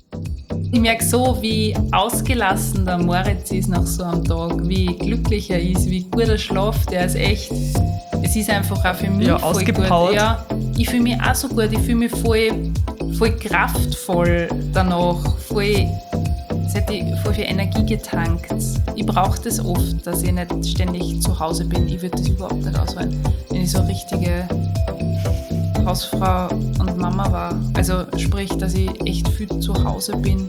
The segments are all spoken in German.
Ich merke so, wie ausgelassen der Moritz ist nach so einem Tag, wie glücklich er ist, wie gut er schläft. Er ist echt, es ist einfach auch für mich voll ausgepowert. gut. Ja, ich fühle mich auch so gut, ich fühle mich voll kraftvoll danach, voll viel Energie getankt. Ich brauche das oft, dass ich nicht ständig zu Hause bin. Ich würde das überhaupt nicht aushalten, wenn ich so eine richtige Hausfrau und Mama war. Also sprich, dass ich echt viel zu Hause bin.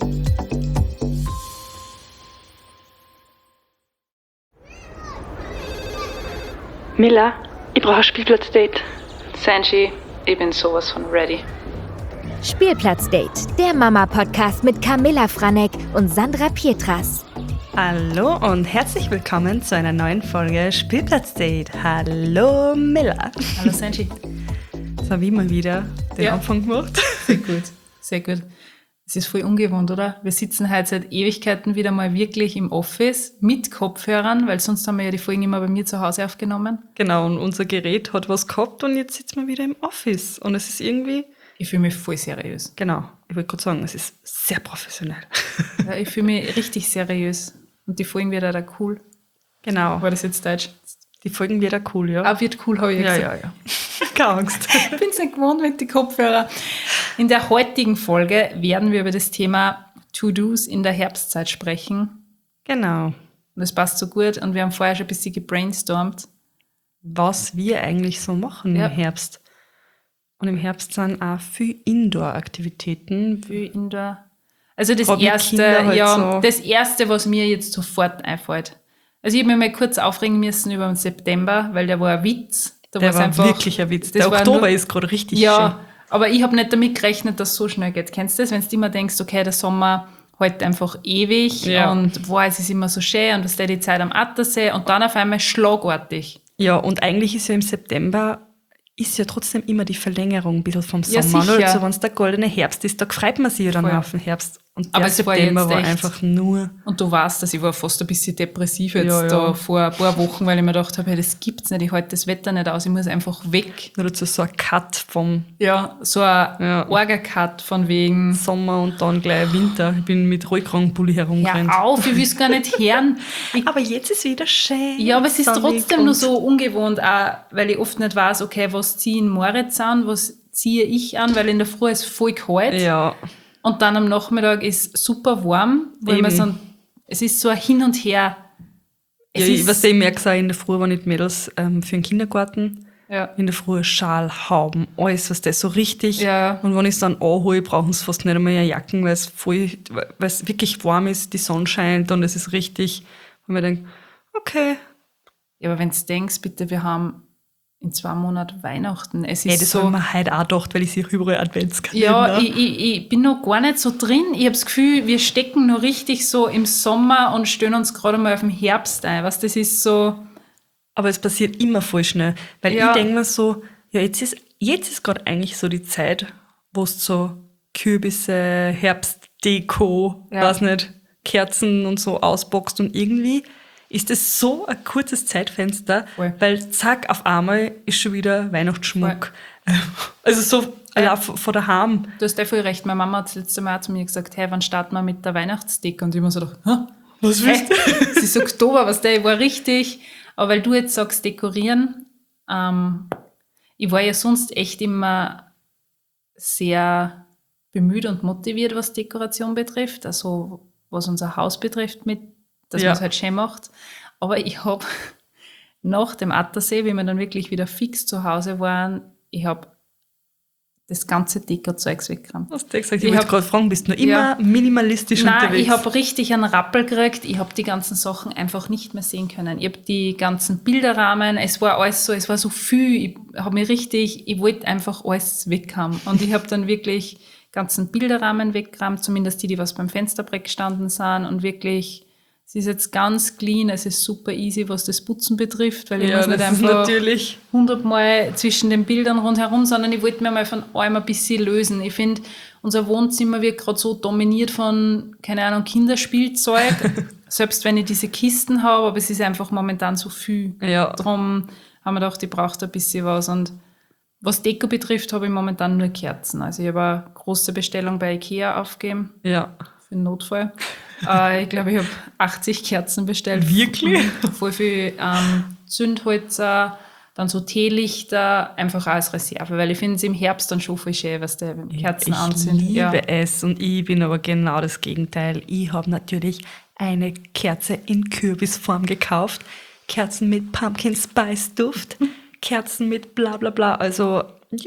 Miller, ich brauche ein Spielplatzdate. Sanji, ich bin sowas von ready. Spielplatzdate, der Mama-Podcast mit Camilla Franek und Sandra Pietras. Hallo und herzlich willkommen zu einer neuen Folge Spielplatzdate. Hallo Miller. Hallo Sanji. Jetzt habe ich mal wieder den Anfang gemacht. Sehr gut, sehr gut. Es ist voll ungewohnt, oder? Wir sitzen heute seit Ewigkeiten wieder mal wirklich im Office mit Kopfhörern, weil sonst haben wir ja die Folgen immer bei mir zu Hause aufgenommen. Genau, und unser Gerät hat was gehabt und jetzt sitzen wir wieder im Office. Und es ist irgendwie... Ich fühle mich voll seriös. Genau, ich wollte gerade sagen, es ist sehr professionell. Ja, ich fühle mich richtig seriös. Und die Folgen wird auch cool. Genau. War das jetzt Deutsch? Die Folgen wird auch cool, ja. Ah, wird cool, habe ich gesagt. Ja. Keine Angst. Ich bin es nicht gewohnt mit den Kopfhörern. In der heutigen Folge werden wir über das Thema To-Dos in der Herbstzeit sprechen. Genau. Und das passt so gut. Und wir haben vorher schon ein bisschen gebrainstormt. Was wir eigentlich so machen im Herbst. Und im Herbst sind auch viele Indoor-Aktivitäten. Also das Erste, was mir jetzt sofort einfällt. Also ich habe mich mal kurz aufregen müssen über den September, weil der war ein Witz. Der war einfach, wirklich ein Witz. Der Oktober ist gerade richtig schön. Ja, aber ich habe nicht damit gerechnet, dass es so schnell geht. Kennst du das, wenn du immer denkst, okay, der Sommer hält einfach ewig und wow, es ist immer so schön und die Zeit am Attersee und dann auf einmal schlagartig. Ja, und eigentlich ist ja im September ist ja trotzdem immer die Verlängerung ein bisschen vom Sommer. Ja, sicher. Also wenn es der goldene Herbst ist, da freut man sich ja dann auf den Herbst. Und der aber September war einfach nur... Und du weißt, dass ich war fast ein bisschen depressiv jetzt da vor ein paar Wochen, weil ich mir gedacht habe, hey, das gibt's nicht, ich halte das Wetter nicht aus, ich muss einfach weg. Nur dazu so ein Cut vom... Ja, so ein Orga-Cut von wegen... Sommer und dann gleich Winter. Ich bin mit Rollkragenpulli herumgerannt. Ja, auf, ich will es gar nicht hören. Aber jetzt ist wieder schön. Ja, aber es ist trotzdem nur so ungewohnt, auch, weil ich oft nicht weiß, okay, was ziehen Moritz an, was ziehe ich an, weil in der Früh ist voll kalt. Ja. Und dann am Nachmittag ist super warm, weil man so es ist so ein Hin und Her. Ich merke es auch in der Früh, wenn ich die Mädels für den Kindergarten in der Früh Schal, Hauben, alles, was das so richtig. Ja. Und wenn ich es dann anhole, brauchen sie fast nicht einmal eine Jacken, weil es wirklich warm ist, die Sonne scheint und es ist richtig. Und man denkt, okay. Ja, aber wenn du denkst, bitte, wir haben in 2 Monaten Weihnachten. Es ist das so, habe ich mir heute auch gedacht, weil ich sehe überall Adventskalender. Ja, ich bin noch gar nicht so drin. Ich habe das Gefühl, wir stecken noch richtig so im Sommer und stellen uns gerade mal auf den Herbst ein. Was das ist so... Aber es passiert immer voll schnell. Weil ich denke mir so, ja, jetzt ist gerade eigentlich so die Zeit, wo es so Kürbisse, Herbstdeko, weiß nicht, Kerzen und so ausboxt und irgendwie ist es so ein kurzes Zeitfenster, weil zack, auf einmal ist schon wieder Weihnachtsschmuck. Also so von daheim. Du hast ja voll recht. Meine Mama hat das letzte Mal zu mir gesagt, hey, wann starten wir mit der Weihnachtsdeko? Und ich mir so gedacht, was willst du? Es ist Oktober, ich war richtig. Aber weil du jetzt sagst, dekorieren, ich war ja sonst echt immer sehr bemüht und motiviert, was Dekoration betrifft, also was unser Haus betrifft, dass man es halt schön macht. Aber ich habe nach dem Attersee, wie wir dann wirklich wieder fix zu Hause waren, ich habe das ganze Deko-Zeugs weggeräumt. Hast du gesagt? Ich wollte gerade fragen, bist du noch immer minimalistisch unterwegs? Nein, ich habe richtig einen Rappel gekriegt. Ich habe die ganzen Sachen einfach nicht mehr sehen können. Ich habe die ganzen Bilderrahmen, es war alles so, es war so viel. Ich wollte einfach alles weghaben. Und ich habe dann wirklich ganzen Bilderrahmen weggeräumt, zumindest die was beim Fensterbrett gestanden sind und wirklich... Es ist jetzt ganz clean, es ist super easy, was das Putzen betrifft, weil ich muss nicht einfach 100-mal zwischen den Bildern rundherum, sondern ich wollte mir mal von allem ein bisschen lösen. Ich finde, unser Wohnzimmer wird gerade so dominiert von, keine Ahnung, Kinderspielzeug, selbst wenn ich diese Kisten habe, aber es ist einfach momentan so viel. Ja. Darum haben wir gedacht, ich brauche da ein bisschen was und Was Deko betrifft, habe ich momentan nur Kerzen. Also ich habe eine große Bestellung bei IKEA aufgegeben Ja. für den Notfall. Ich glaube, ich habe 80 Kerzen bestellt. Wirklich? Voll viel Zündholzer, dann so Teelichter, einfach auch als Reserve, weil ich finde es im Herbst dann schon voll schön, was der Kerzen anzünden. Ich liebe es und ich bin aber genau das Gegenteil. Ich habe natürlich eine Kerze in Kürbisform gekauft. Kerzen mit Pumpkin Spice Duft, Kerzen mit bla bla bla. Also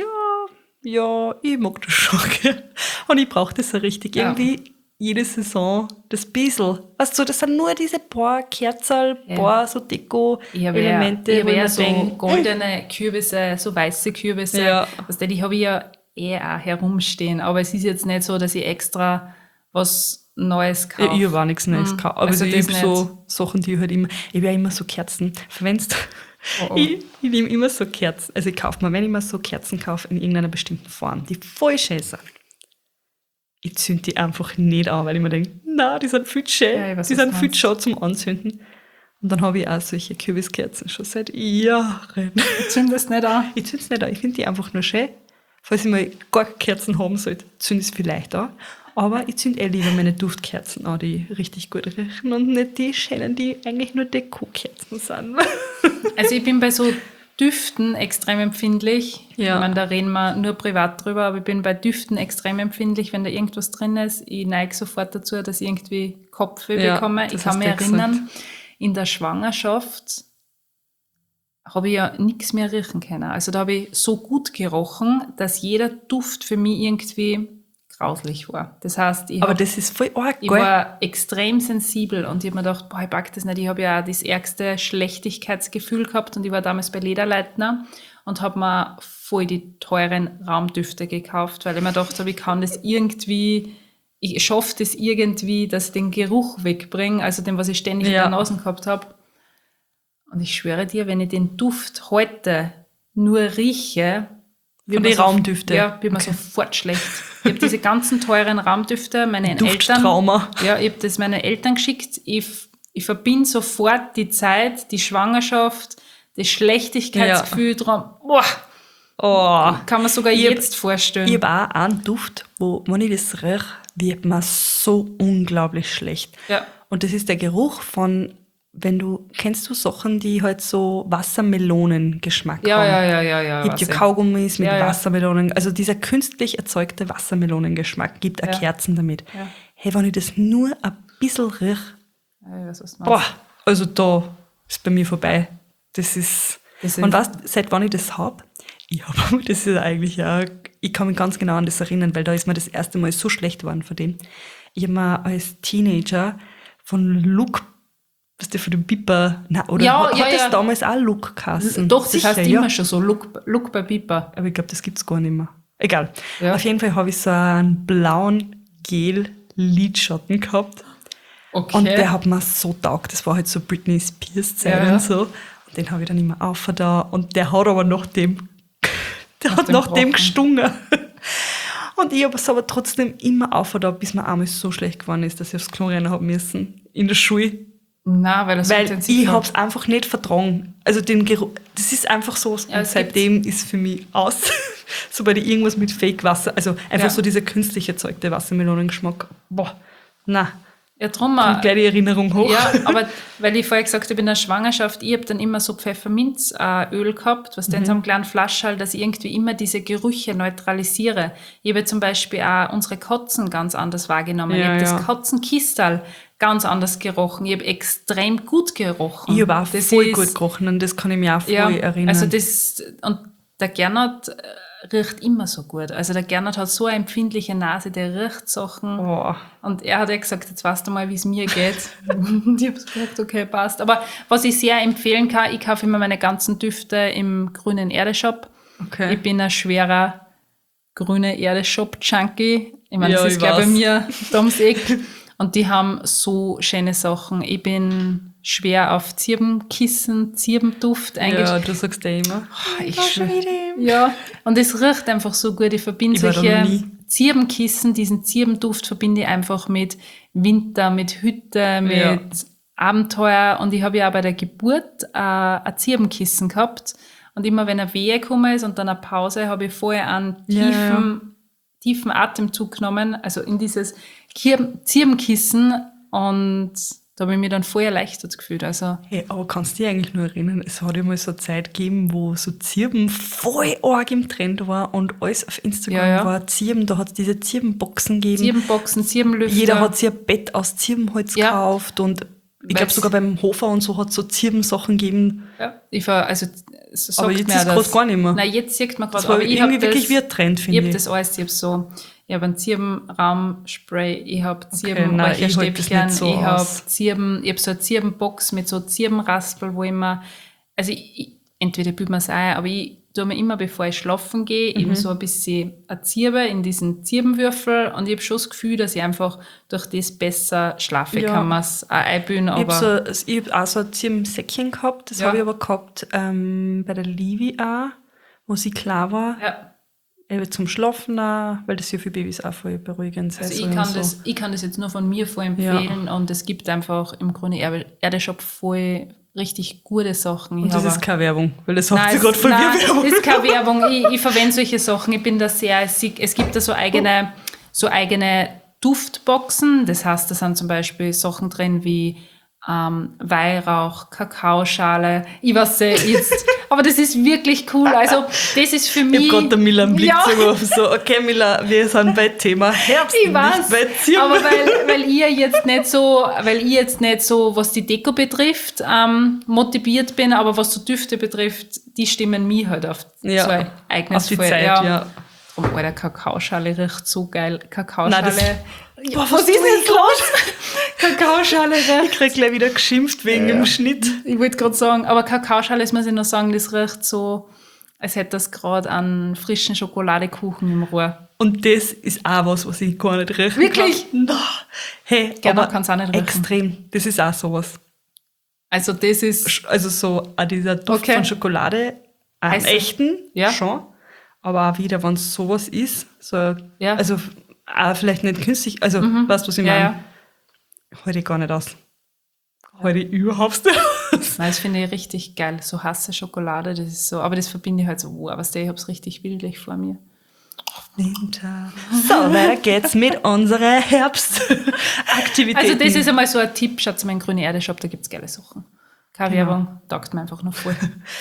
ja, ich mag das schon. Gell? Und ich brauche das so richtig. Ja. Irgendwie jede Saison das bisschen. Weißt du, das sind nur diese paar Kerzen, paar so Deko-Elemente. Ich habe wo ja ich so denk, goldene Kürbisse, so weiße Kürbisse. Ja. Die habe ich ja auch herumstehen. Aber es ist jetzt nicht so, dass ich extra was Neues kaufe. Ja, ich habe auch nichts Neues gekauft. Aber Also ich das habe so Sachen, die ich halt immer, ich habe ja immer so Kerzen verwendet. Oh. Ich nehme immer so Kerzen, also ich kaufe mir, wenn ich mir so Kerzen kaufe, in irgendeiner bestimmten Form, die voll schön sind, ich zünde die einfach nicht an, weil ich mir denke, na, die sind viel schön, Ja, ich weiß, die was sind du viel meinst. schön zum Anzünden. Und dann habe ich auch solche Kürbiskerzen schon seit Jahren. Zündest nicht an. Ich zünde es nicht an, ich finde die einfach nur schön. Falls ich mal gar keine Kerzen haben sollte, zünde ich es vielleicht an. Aber ich zünde lieber meine Duftkerzen an, die richtig gut riechen und nicht die schönen, die eigentlich nur Dekokerzen sind. Also ich bin bei so Düften extrem empfindlich. Ja. Ich meine, da reden wir nur privat drüber, aber ich bin bei Düften extrem empfindlich, wenn da irgendwas drin ist. Ich neige sofort dazu, dass ich irgendwie Kopfweh Ja, bekomme. das Ich kann hast mich du erinnern, in der Schwangerschaft habe ich ja nichts mehr riechen können. Also da habe ich so gut gerochen, dass jeder Duft für mich irgendwie grauslich war. Das heißt, Aber das ist voll arg, ich gell? war extrem sensibel und ich habe mir gedacht, boah, ich pack das nicht. Ich habe ja auch das ärgste Schlechtigkeitsgefühl gehabt und ich war damals bei Lederleitner und habe mir voll die teuren Raumdüfte gekauft, weil ich mir gedacht habe, ich kann das irgendwie, ich schaffe das irgendwie, dass ich den Geruch wegbringe, also den, was ich ständig in Ja. der Nase gehabt habe. Und ich schwöre dir, wenn ich den Duft heute nur rieche, Von den Raumdüften? Ja, wird mir sofort schlecht. Ich habe diese ganzen teuren Raumdüfte meinen Eltern, Dufttrauma. ja, ich habe das meinen Eltern geschickt. Ich verbinde sofort die Zeit, die Schwangerschaft, das Schlechtigkeitsgefühl dran. Boah, Oh. kann man sogar Ich hab- jetzt vorstellen. Ich habe auch einen Duft, wo, wenn ich das rieche, wird mir so unglaublich schlecht. Ja. Und das ist der Geruch von, kennst du Sachen, die halt so Wassermelonengeschmack Ja, haben? ja. Gibt weiß ja ich. Kaugummis mit Ja, ja. Wassermelonen. Also dieser künstlich erzeugte Wassermelonengeschmack gibt auch Ja. Kerzen damit. Ja. Hey, wenn ich das nur ein bisschen riech, Ja, ich weiß, was du boah, meinst. also da ist bei mir vorbei. Das ist und weißt, seit wann ich das hab, das ist eigentlich auch, ich kann mich ganz genau an das erinnern, weil da ist mir das erste Mal so schlecht geworden von dem. Ich habe mir als Teenager von Look, was der von dem Piper, Ja, hat ja, das ja. damals auch Look geheißen? Doch, das Sicher, heißt ja. immer schon so, Look bei Piper. Aber ich glaube, das gibt's gar nicht mehr. Egal. Ja. Auf jeden Fall habe ich so einen blauen Gel-Lidschatten gehabt. Okay. Und der hat mir so taugt. Das war halt so Britney Spears Zeit Ja. und so. Und den habe ich dann immer da. Und der hat aber nach dem gerochen. gestungen. Und ich habe es aber trotzdem immer da, bis mir einmal so schlecht geworden ist, dass ich aufs Klo rennen habe müssen. In der Schule. Nein, weil das so Weil intensiv ich war. habe es einfach nicht vertragen. Also den Geruch, das ist einfach so. Ja, Und es seitdem ist für mich aus. Sobald ich irgendwas mit Fake-Wasser, also einfach Ja. so dieser künstlich erzeugte Wassermelonengeschmack. Boah, na, Ja, drum kommt gleich die Erinnerung hoch. Ja, aber weil ich vorher gesagt habe, in der Schwangerschaft, ich habe dann immer so Pfefferminzöl gehabt, was in so einem kleinen Flaschall, dass ich irgendwie immer diese Gerüche neutralisiere. Ich habe zum Beispiel auch unsere Kotzen ganz anders wahrgenommen. Ja, ich habe ja. das Kotzenkistal ganz anders gerochen. Ich habe extrem gut gerochen. Ich habe auch Das voll ist- gut gerochen und das kann ich mir auch voll Ja, erinnern. also und der Gernot riecht immer so gut. Also der Gernot hat so eine empfindliche Nase, der riecht Sachen. Oh. Und er hat ja gesagt, jetzt weißt du mal, wie es mir geht. Und ich habe gesagt, okay, passt. Aber was ich sehr empfehlen kann, ich kaufe immer meine ganzen Düfte im grünen Erde-Shop. Okay. Ich bin ein schwerer grüne Erde-Shop-Junkie. Ich meine, Ja, das ist ich gleich bei weiß. mir da ums Eck. Und die haben so schöne Sachen. Ich bin schwer auf Zirbenkissen, Zirbenduft eingestellt. Ja, du sagst ja immer. Ich war schon schwör- wieder im- Ja, und es riecht einfach so gut. Ich verbinde Ich war da solche noch nie. Zirbenkissen, diesen Zirbenduft verbinde ich einfach mit Winter, mit Hütte, mit Ja. Abenteuer. Und ich habe ja auch bei der Geburt ein Zirbenkissen gehabt. Und immer wenn eine Wehe gekommen ist und dann eine Pause, habe ich vorher einen tiefen Atemzug genommen, also in dieses Zirbenkissen, und da habe ich mich dann voll erleichtert gefühlt. Also, Hey, aber kannst du dich eigentlich nur erinnern, es hat ja mal so eine Zeit gegeben, wo so Zirben voll arg im Trend war und alles auf Instagram war Zirben, da hat es diese Zirbenboxen gegeben. Zirbenboxen, Zirbenlüfter. Jeder hat sich ein Bett aus Zirbenholz gekauft und ich glaube sogar beim Hofer und so hat es so Zirbensachen gegeben. Ja, so aber jetzt ist es gerade gar nicht mehr. Nein, jetzt sieht man gerade. Das war aber irgendwie wirklich wie ein Trend, finde ich. Ich habe das alles, ich habe einen Zirbenraumspray, ich habe Zirbenräucherstäbchen, ich habe so eine Zirbenbox mit so Zirbenraspel, wo ich mir, also entweder bildet man es ein, aber ich tue mir immer, bevor ich schlafen gehe, eben so ein bisschen eine Zirbe in diesen Zirbenwürfel, und ich habe schon das Gefühl, dass ich einfach durch das besser schlafen kann, man es auch einbilden. Ich habe auch so ein Zirbensäckchen gehabt, das habe ich aber gehabt bei der Livi auch, wo sie klar war. Ja. Eben zum Schlafen auch, weil das ja für Babys auch voll beruhigend sein soll. Also ich kann das jetzt nur von mir voll empfehlen, und es gibt einfach im Grunde Erdeshop voll richtig gute Sachen. Und das ist keine Werbung, weil das sagt sie gerade von mir Werbung. Das ist keine Werbung. Ich verwende solche Sachen. Ich bin da sehr, es gibt da so eigene Duftboxen. Das heißt, da sind zum Beispiel Sachen drin wie Weihrauch, Kakaoschale. Ich weiß jetzt, aber das ist wirklich cool. Also, das ist für mich. Ich habe gerade der Miller einen Blick so, okay, Miller, wir sind bei Thema Herbst, ich weiß, nicht bei Zirben. Aber weil ich jetzt nicht so, was die Deko betrifft, motiviert bin, aber was so Düfte betrifft, die stimmen mich halt auf so ein eigenes auf die Zeit, ja. Drum, Alter, Kakaoschale riecht so geil. Kakaoschale. Boah, was ist denn jetzt los? Kakaoschale riecht. Ich krieg gleich wieder geschimpft wegen dem Schnitt. Ich wollte gerade sagen, aber Kakaoschale, das muss ich noch sagen, das riecht so, als hätte das gerade einen frischen Schokoladekuchen im Rohr. Und das ist auch was ich gar nicht riechen Wirklich? kann. No. Hey, Gerne aber kann's auch nicht riechen. extrem. Das ist auch sowas. Also das ist... Also so auch dieser Duft von Schokolade, am echten, schon. Aber auch wieder, wenn es sowas ist, so, also auch vielleicht nicht künstlich, also weißt du, was ich meine? Ja. Halte ich gar nicht aus. Halte ich überhaupt nicht aus. Nein, das finde ich richtig geil. So heiße Schokolade, das ist so, aber das verbinde ich halt so, aber ich habe es richtig bildlich vor mir. Winter. So, weiter geht's mit unserer Herbstaktivität. Also das ist einmal so ein Tipp, schaut mal in Grüne Erde Shop, da gibt's geile Sachen. Keine Werbung, taugt mir einfach noch voll.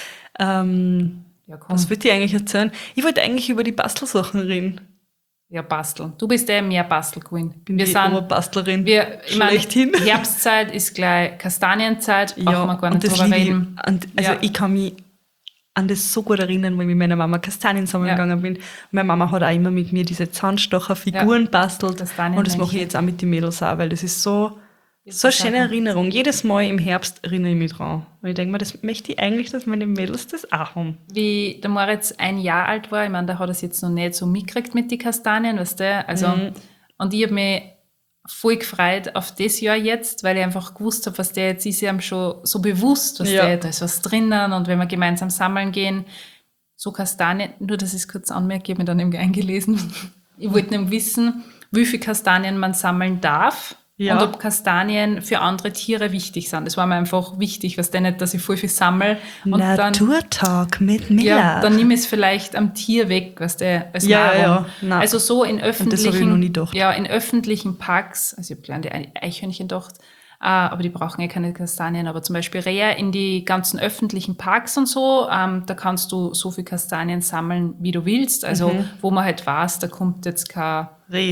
Was wollte ich eigentlich erzählen? Ich wollte eigentlich über die Bastelsachen reden. Ja, basteln. Du bist mehr Bastel-Queen. Wir sind Oberbastlerin. Ich meine, Herbstzeit ist gleich Kastanienzeit, brauchen wir gar nicht drüber reden. Ich kann mich an das so gut erinnern, weil ich mit meiner Mama Kastanien sammeln gegangen bin. Meine Mama hat auch immer mit mir diese Zahnstocher-Figuren bastelt. Und das mache ich jetzt auch mit den Mädels auch, weil das ist so eine schöne Erinnerung. Jedes Mal im Herbst erinnere ich mich dran. Und ich denke mir, das möchte ich eigentlich, dass meine Mädels das auch haben. Wie der Moritz 1 Jahr alt war, ich meine, der hat das jetzt noch nicht so mitgekriegt mit den Kastanien, weißt du? Also, und ich habe mich voll gefreut auf das Jahr jetzt, weil ich einfach gewusst habe, was der jetzt ist, ihm schon so bewusst, was da ist was drinnen, und wenn wir gemeinsam sammeln gehen, so Kastanien, nur dass ich es kurz anmerke, ich habe mich dann eben eingelesen. Ich wollte nämlich wissen, wie viele Kastanien man sammeln darf. Und ob Kastanien für andere Tiere wichtig sind. Das war mir einfach wichtig, was denn nicht, dass ich voll viel sammle. Naturtalk mit Miller. Ja, dann nehme ich es vielleicht am Tier weg, was der als Nahrung. Ja. Also so in öffentlichen, in öffentlichen Parks, also ich habe gleich an die Eichhörnchen gedacht, aber die brauchen ja keine Kastanien, aber zum Beispiel Rehe in die ganzen öffentlichen Parks und so, da kannst du so viel Kastanien sammeln, wie du willst. Also wo man halt weiß, da kommt jetzt keine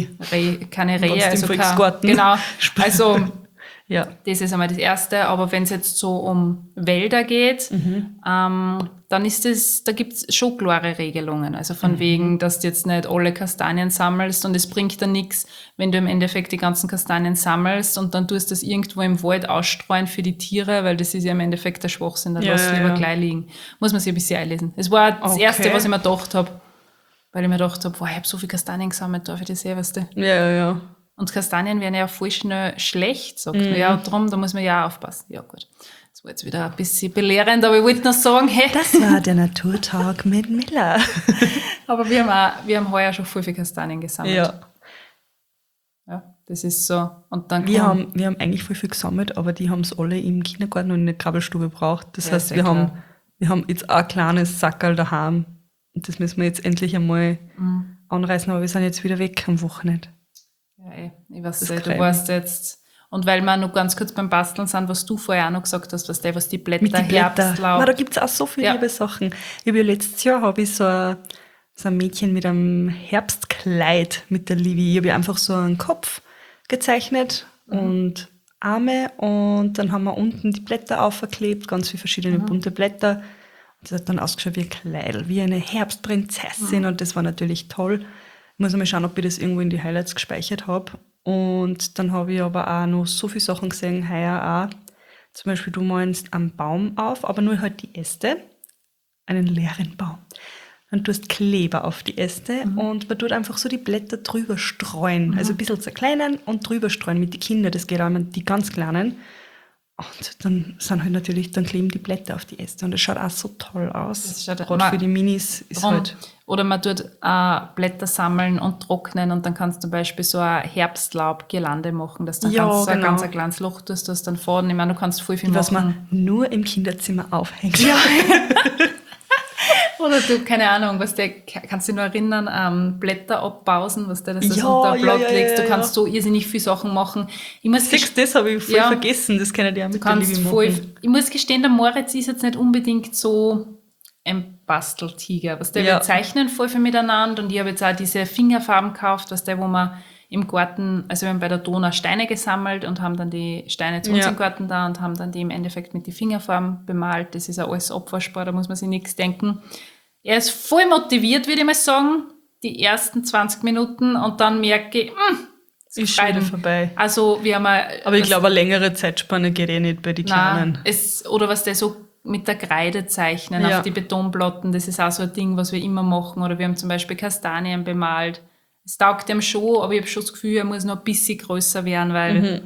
Rehe, also genau. Also das ist einmal das Erste. Aber wenn es jetzt so um Wälder geht, dann ist das, da gibt es schon klare Regelungen. Also von wegen, dass du jetzt nicht alle Kastanien sammelst, und es bringt dann nichts, wenn du im Endeffekt die ganzen Kastanien sammelst und dann tust du das irgendwo im Wald ausstreuen für die Tiere, weil das ist ja im Endeffekt der Schwachsinn, dann lass lieber gleich liegen. Muss man sich ein bisschen einlesen. Das war das Erste, was ich mir gedacht habe. Weil ich mir gedacht habe, ich habe so viel Kastanien gesammelt, darf ich das sehen, weißt du? Ja. Und Kastanien werden ja voll schnell schlecht, sagt man. Ja, darum, da muss man ja auch aufpassen. Ja, gut. Das war jetzt wieder ein bisschen belehrend, aber ich wollte noch sagen, hey. Das war der Naturtalk mit Miller. Aber wir haben heuer schon voll viel Kastanien gesammelt. Ja, das ist so. Und dann wir haben eigentlich voll viel gesammelt, aber die haben es alle im Kindergarten und in der Krabbelstube gebraucht. Das heißt, wir haben Wir haben jetzt auch ein kleines Sackerl daheim. Und das müssen wir jetzt endlich einmal anreißen, aber wir sind jetzt wieder weg am Wochenende. Ja, ich weiß Das nicht, du Creme. weißt jetzt. Und weil wir noch ganz kurz beim Basteln sind, was du vorher auch noch gesagt hast, was die Blätter, Mit den Blättern. Herbstlaub. Da gibt es auch so viele liebe Sachen. Letztes Jahr habe ich so ein Mädchen mit einem Herbstkleid mit der Livi. Ich habe ihr einfach so einen Kopf gezeichnet und Arme und dann haben wir unten die Blätter aufgeklebt, ganz viele verschiedene bunte Blätter. Und das hat dann ausgeschaut wie ein Kleid, wie eine Herbstprinzessin und das war natürlich toll. Ich muss mal schauen, ob ich das irgendwo in die Highlights gespeichert habe. Und dann habe ich aber auch noch so viele Sachen gesehen, heuer auch. Zum Beispiel, du malst einen Baum auf, aber nur halt die Äste, einen leeren Baum. Dann tust Kleber auf die Äste und man tut einfach so die Blätter drüber streuen. Also ein bisschen zerkleinern und drüber streuen mit den Kindern. Das geht auch mit die ganz Kleinen. Und dann sind halt natürlich, dann kleben die Blätter auf die Äste. Und das schaut auch so toll aus. Das schaut- Gerade für die Minis ist Drum. halt... Oder man tut Blätter sammeln und trocknen und dann kannst du zum Beispiel so eine Herbstlaub-Girlande machen, dass du dann Ja, so ein genau. ganz ein kleines Loch tust, das dann Faden. Ich meine, du kannst voll viel Was machen. man nur im Kinderzimmer aufhängt. Oder du, keine Ahnung, kannst du dich noch erinnern, Blätter abpausen, was der das Ja, unter ein ja, Blatt ja, legst. Du ja, kannst so irrsinnig viele Sachen machen. Ich muss Siehst du, das habe ich voll Ja. vergessen. Das kann ich dir auch mit der kannst Liebe voll, machen. ich muss gestehen, der Moritz ist jetzt nicht unbedingt so ein Basteltiger. Wir zeichnen voll viel miteinander und ich habe jetzt auch diese Fingerfarben gekauft, wo man im Garten, also wir haben bei der Donau Steine gesammelt und haben dann die Steine zu uns im Garten da und haben dann die im Endeffekt mit den Fingerfarben bemalt. Das ist ja alles abwaschbar, da muss man sich nichts denken. Er ist voll motiviert, würde ich mal sagen, die ersten 20 Minuten und dann merke ich, Ist schon wieder vorbei. Also wir haben Aber ich glaube, eine längere Zeitspanne geht nicht bei den Kleinen. oder was der so mit der Kreide zeichnen Ja. auf die Betonplatten, das ist auch so ein Ding, was wir immer machen. Oder wir haben zum Beispiel Kastanien bemalt. Es taugt ihm schon, aber ich habe schon das Gefühl, er muss noch ein bisschen größer werden, weil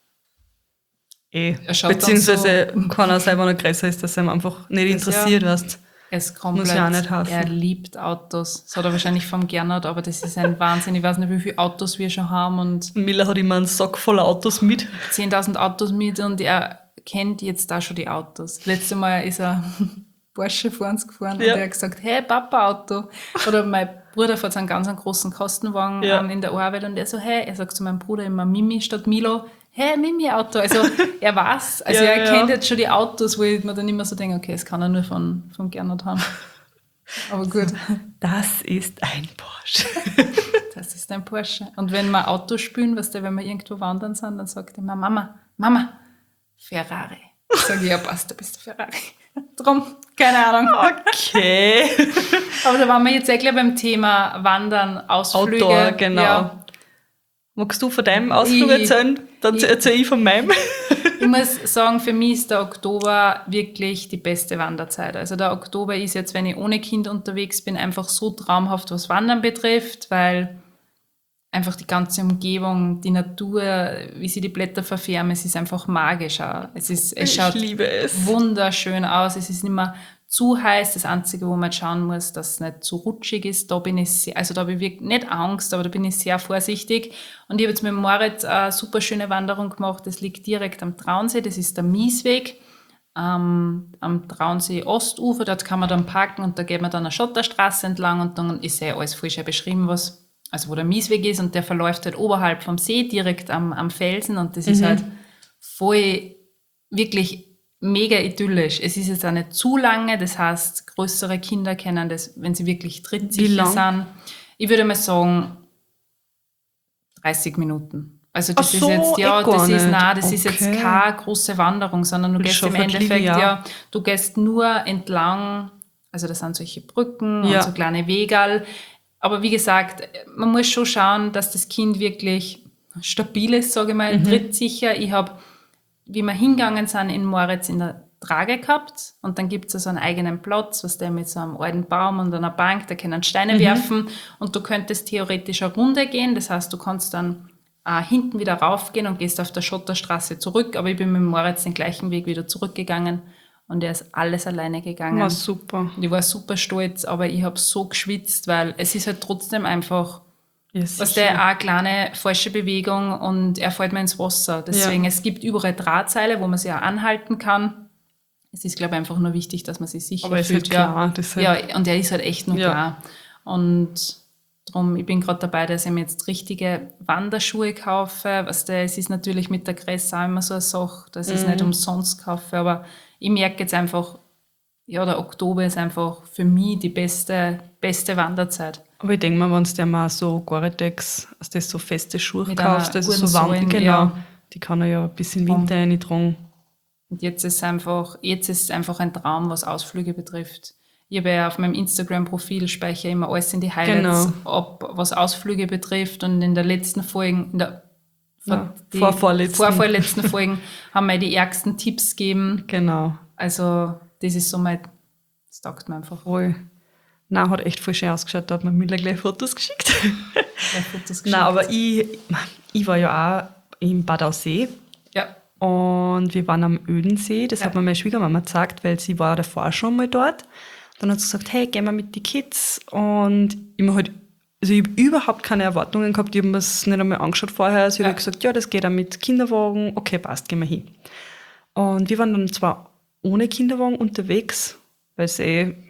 er schaut Beziehungsweise dann kann er selber noch größer ist, dass er ihm einfach nicht interessiert, weißt er ist komplett, Muss ja auch nicht heißen. er liebt Autos. Das hat er wahrscheinlich vom Gernot, aber das ist ein Wahnsinn. Ich weiß nicht, wie viele Autos wir schon haben und Miller hat immer einen Sack voller Autos mit. 10.000 Autos mit und er kennt jetzt da schon die Autos. Letztes Mal ist er Porsche vor uns gefahren und er hat gesagt, hey, Papa, Auto. Oder mein Bruder fährt so einen ganz großen Kostenwagen in der Arbeit und er so, hey, er sagt zu meinem Bruder immer Mimi statt Milo, hey, Mimi, Auto. Also er weiß, er kennt jetzt schon die Autos, wo ich mir dann immer so denke, okay, das kann er nur von Gernot haben. Aber gut. Das ist ein Porsche. Das ist ein Porsche. Und wenn wir Auto spielen, wenn wir irgendwo wandern sind, dann sagt er immer, Mama, Ferrari. Sag ich, ja passt, du bist der Ferrari. Drum, keine Ahnung. Okay. Aber da waren wir jetzt gleich beim Thema Wandern, Ausflüge. Outdoor, genau. Ja. Magst du von deinem Ausflug erzählen? Dann erzähle ich von meinem. Ich muss sagen, für mich ist der Oktober wirklich die beste Wanderzeit. Also der Oktober ist jetzt, wenn ich ohne Kind unterwegs bin, einfach so traumhaft, was Wandern betrifft, weil einfach die ganze Umgebung, die Natur, wie sie die Blätter verfärben, es ist einfach magisch auch. Es schaut liebe es. wunderschön aus. Es ist nicht mehr zu heiß. Das Einzige, wo man jetzt schauen muss, dass es nicht zu rutschig ist. Da bin ich da habe ich wirklich nicht Angst, aber da bin ich sehr vorsichtig. Und ich habe jetzt mit Moritz eine super schöne Wanderung gemacht. Das liegt direkt am Traunsee. Das ist der Miesweg. Am Traunsee Ostufer. Dort kann man dann parken und da geht man dann eine Schotterstraße entlang und dann ist ja alles voll schön beschrieben, wo der Miesweg ist und der verläuft halt oberhalb vom See, direkt am Felsen und das ist halt voll, wirklich mega idyllisch. Es ist jetzt auch nicht zu lange, das heißt, größere Kinder kennen das, wenn sie wirklich trittsicher sind. Ich würde mal sagen, 30 Minuten. Also das ist jetzt, das ist jetzt keine große Wanderung, sondern du gehst im Endeffekt, du gehst nur entlang, also das sind solche Brücken und so kleine Wegerl. Aber wie gesagt, man muss schon schauen, dass das Kind wirklich stabil ist, sage ich mal, trittsicher. Ich habe, wie wir hingegangen sind, in Moritz in der Trage gehabt und dann gibt es so einen eigenen Platz, mit so einem alten Baum und einer Bank, da können Steine werfen und du könntest theoretisch eine Runde gehen. Das heißt, du kannst dann hinten wieder raufgehen und gehst auf der Schotterstraße zurück. Aber ich bin mit Moritz den gleichen Weg wieder zurückgegangen. Und er ist alles alleine gegangen. War super. Und ich war super stolz, aber ich habe so geschwitzt, weil es ist halt trotzdem einfach, auch eine kleine falsche Bewegung und er fällt mir ins Wasser. Deswegen, es gibt überall Drahtseile, wo man sich auch anhalten kann. Es ist, glaube ich, einfach nur wichtig, dass man sich sicher Aber es ist fühlt. halt klar, das halt ja, und er ist halt echt nur Ja. klar. Und darum, ich bin gerade dabei, dass ich mir jetzt richtige Wanderschuhe kaufe. Es ist natürlich mit der Größe auch immer so eine Sache, dass ich es nicht umsonst kaufe, aber ich merke jetzt einfach, ja, der Oktober ist einfach für mich die beste Wanderzeit. Aber ich denke mal, wenn du dir mal so Gore-Tex, also das so feste Schuhe Mit kaufst, einer also guten so warm, Sohlen, genau, ja. die kann er ja bis in den Winter reintragen. Und jetzt ist es einfach ein Traum, was Ausflüge betrifft. Ich habe ja auf meinem Instagram-Profil speichere immer alles in die Highlights, was Ausflüge betrifft. Und in der letzten Folge, vorvorletzten Folgen, haben wir die ärgsten Tipps gegeben. Genau. Also, das ist so das taugt mir einfach. Voll. Nein, hat echt voll schön ausgeschaut, da hat mir Miller gleich Fotos geschickt. Gleich Fotos geschickt. Nein, aber ich war ja auch im Bad Aussee. Ja, Und wir waren am Ödensee, das Ja. hat mir meine Schwiegermama gesagt, weil sie war davor schon mal dort. Dann hat sie gesagt, hey, gehen wir mit den Kids. Und ich habe überhaupt keine Erwartungen gehabt, ich habe mir das nicht einmal angeschaut vorher. Sie hat gesagt, ja, das geht auch mit Kinderwagen, okay, passt, gehen wir hin. Und wir waren dann zwar ohne Kinderwagen unterwegs, weil es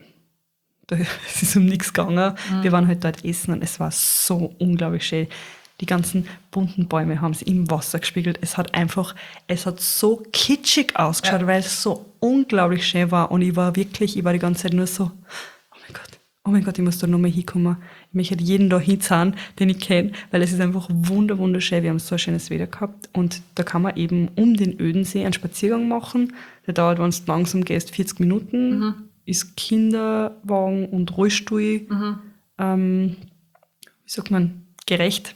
ist um nichts gegangen. Wir waren halt dort essen und es war so unglaublich schön. Die ganzen bunten Bäume haben sich im Wasser gespiegelt. Es hat so kitschig ausgeschaut, weil es so unglaublich schön war. Und ich war die ganze Zeit nur so, oh mein Gott, ich muss da nochmal hinkommen. Ich möchte jeden da hinzahlen, den ich kenne, weil es ist einfach wunderschön. Wir haben so ein schönes Wetter gehabt. Und da kann man eben um den Ödensee einen Spaziergang machen. Der dauert, wenn du langsam gehst, 40 Minuten. Ist Kinderwagen und Rollstuhl, wie sagt man, gerecht.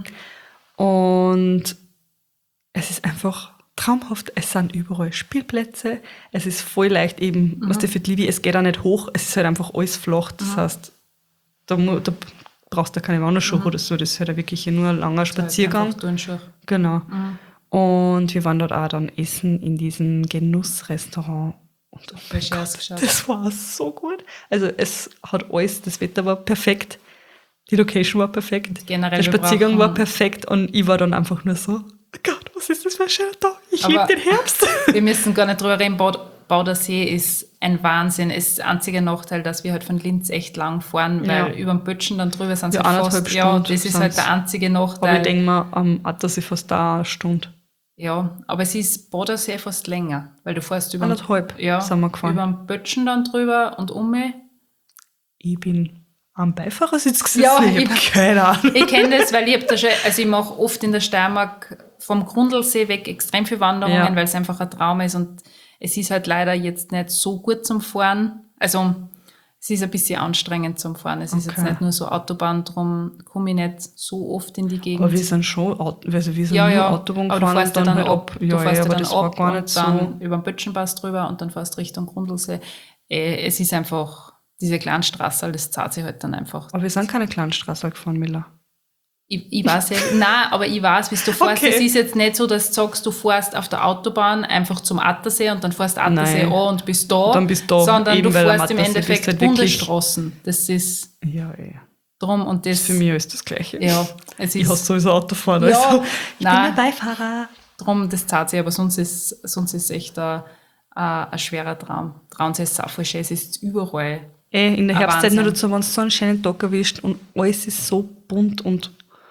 Und es ist einfach traumhaft. Es sind überall Spielplätze. Es ist voll leicht eben, was für die Liebe, es geht auch nicht hoch. Es ist halt einfach alles flach. Das heißt, da brauchst du keine Wanderschuhe oder so. Das ist halt wirklich nur ein langer Spaziergang. einfach Turnschuhe. Genau. Und wir waren dort auch dann essen in diesem Genussrestaurant. Und oh mein schön Gott, ausgeschaut. das war so gut. Also es hat alles, das Wetter war perfekt, die Location war perfekt, Generell, der wir Spaziergang brauchen- war perfekt und ich war dann einfach nur so, oh Gott, was ist das für ein schöner Tag? Ich liebe Aber- den Herbst. Wir müssen gar nicht drüber reden, Baudersee ist ein Wahnsinn. Es ist der einzige Nachteil, dass wir halt von Linz echt lang fahren, weil Ja. über den Bötschen dann drüber sind es Ja, halt 1,5 fast, ja, Stunden das ist halt der sind's. einzige Aber Nachteil. ich denke mal, am Attersee fast da eine Stunde. Ja, aber es ist Badersee fast länger, weil du fährst über 1,5 sind wir gefahren. über den Bötschen dann drüber und Ich bin am Beifahrersitz gesessen, Ja, ich habe keine Ahnung. Ich kenne das, weil ich mache oft in der Steiermark vom Grundlsee weg extrem viele Wanderungen, Ja. weil es einfach ein Traum ist und es ist halt leider jetzt nicht so gut zum Fahren. Also es ist ein bisschen anstrengend zum Fahren. Es ist jetzt Okay. nicht nur so Autobahn, darum komme ich nicht so oft in die Gegend. Aber wir sind schon wir sind ja, nur ja, Autobahn aber du gefahren fährst und ja dann dann halt ab. ab. Du Ja, fährst ja, ja aber dann das war ab gar und nicht so. dann über den Bötschenpass drüber und dann fährst Richtung Grundlsee. Es ist einfach, diese kleinen Straßen, das zahlt sich halt dann einfach. Aber wir sind keine Kleinstraße gefahren, Miller. Ich weiß ja, nein, aber ich weiß, wie du fährst. Okay. Es ist jetzt nicht so, dass du sagst, du fährst auf der Autobahn einfach zum Attersee und dann fährst Attersee Nein. an und bist da. Dann bist du da, sondern eben du weil am fährst im Attersee Endeffekt bist halt wirklich- Bundesstraßen. Das ist Ja, drum und das. Für mich ist das Gleiche. Ja, es Ich ist hasse sowieso Autofahren. Ja, Also, ich nein. bin der Beifahrer. drum, das zahlt sich, aber sonst ist es echt ein schwerer Traum. Traunsee ist auch voll schön, es ist überall. In der Ein Herbstzeit nur Wahnsinn. dazu, wenn du so einen schönen Tag erwischt und alles ist so bunt und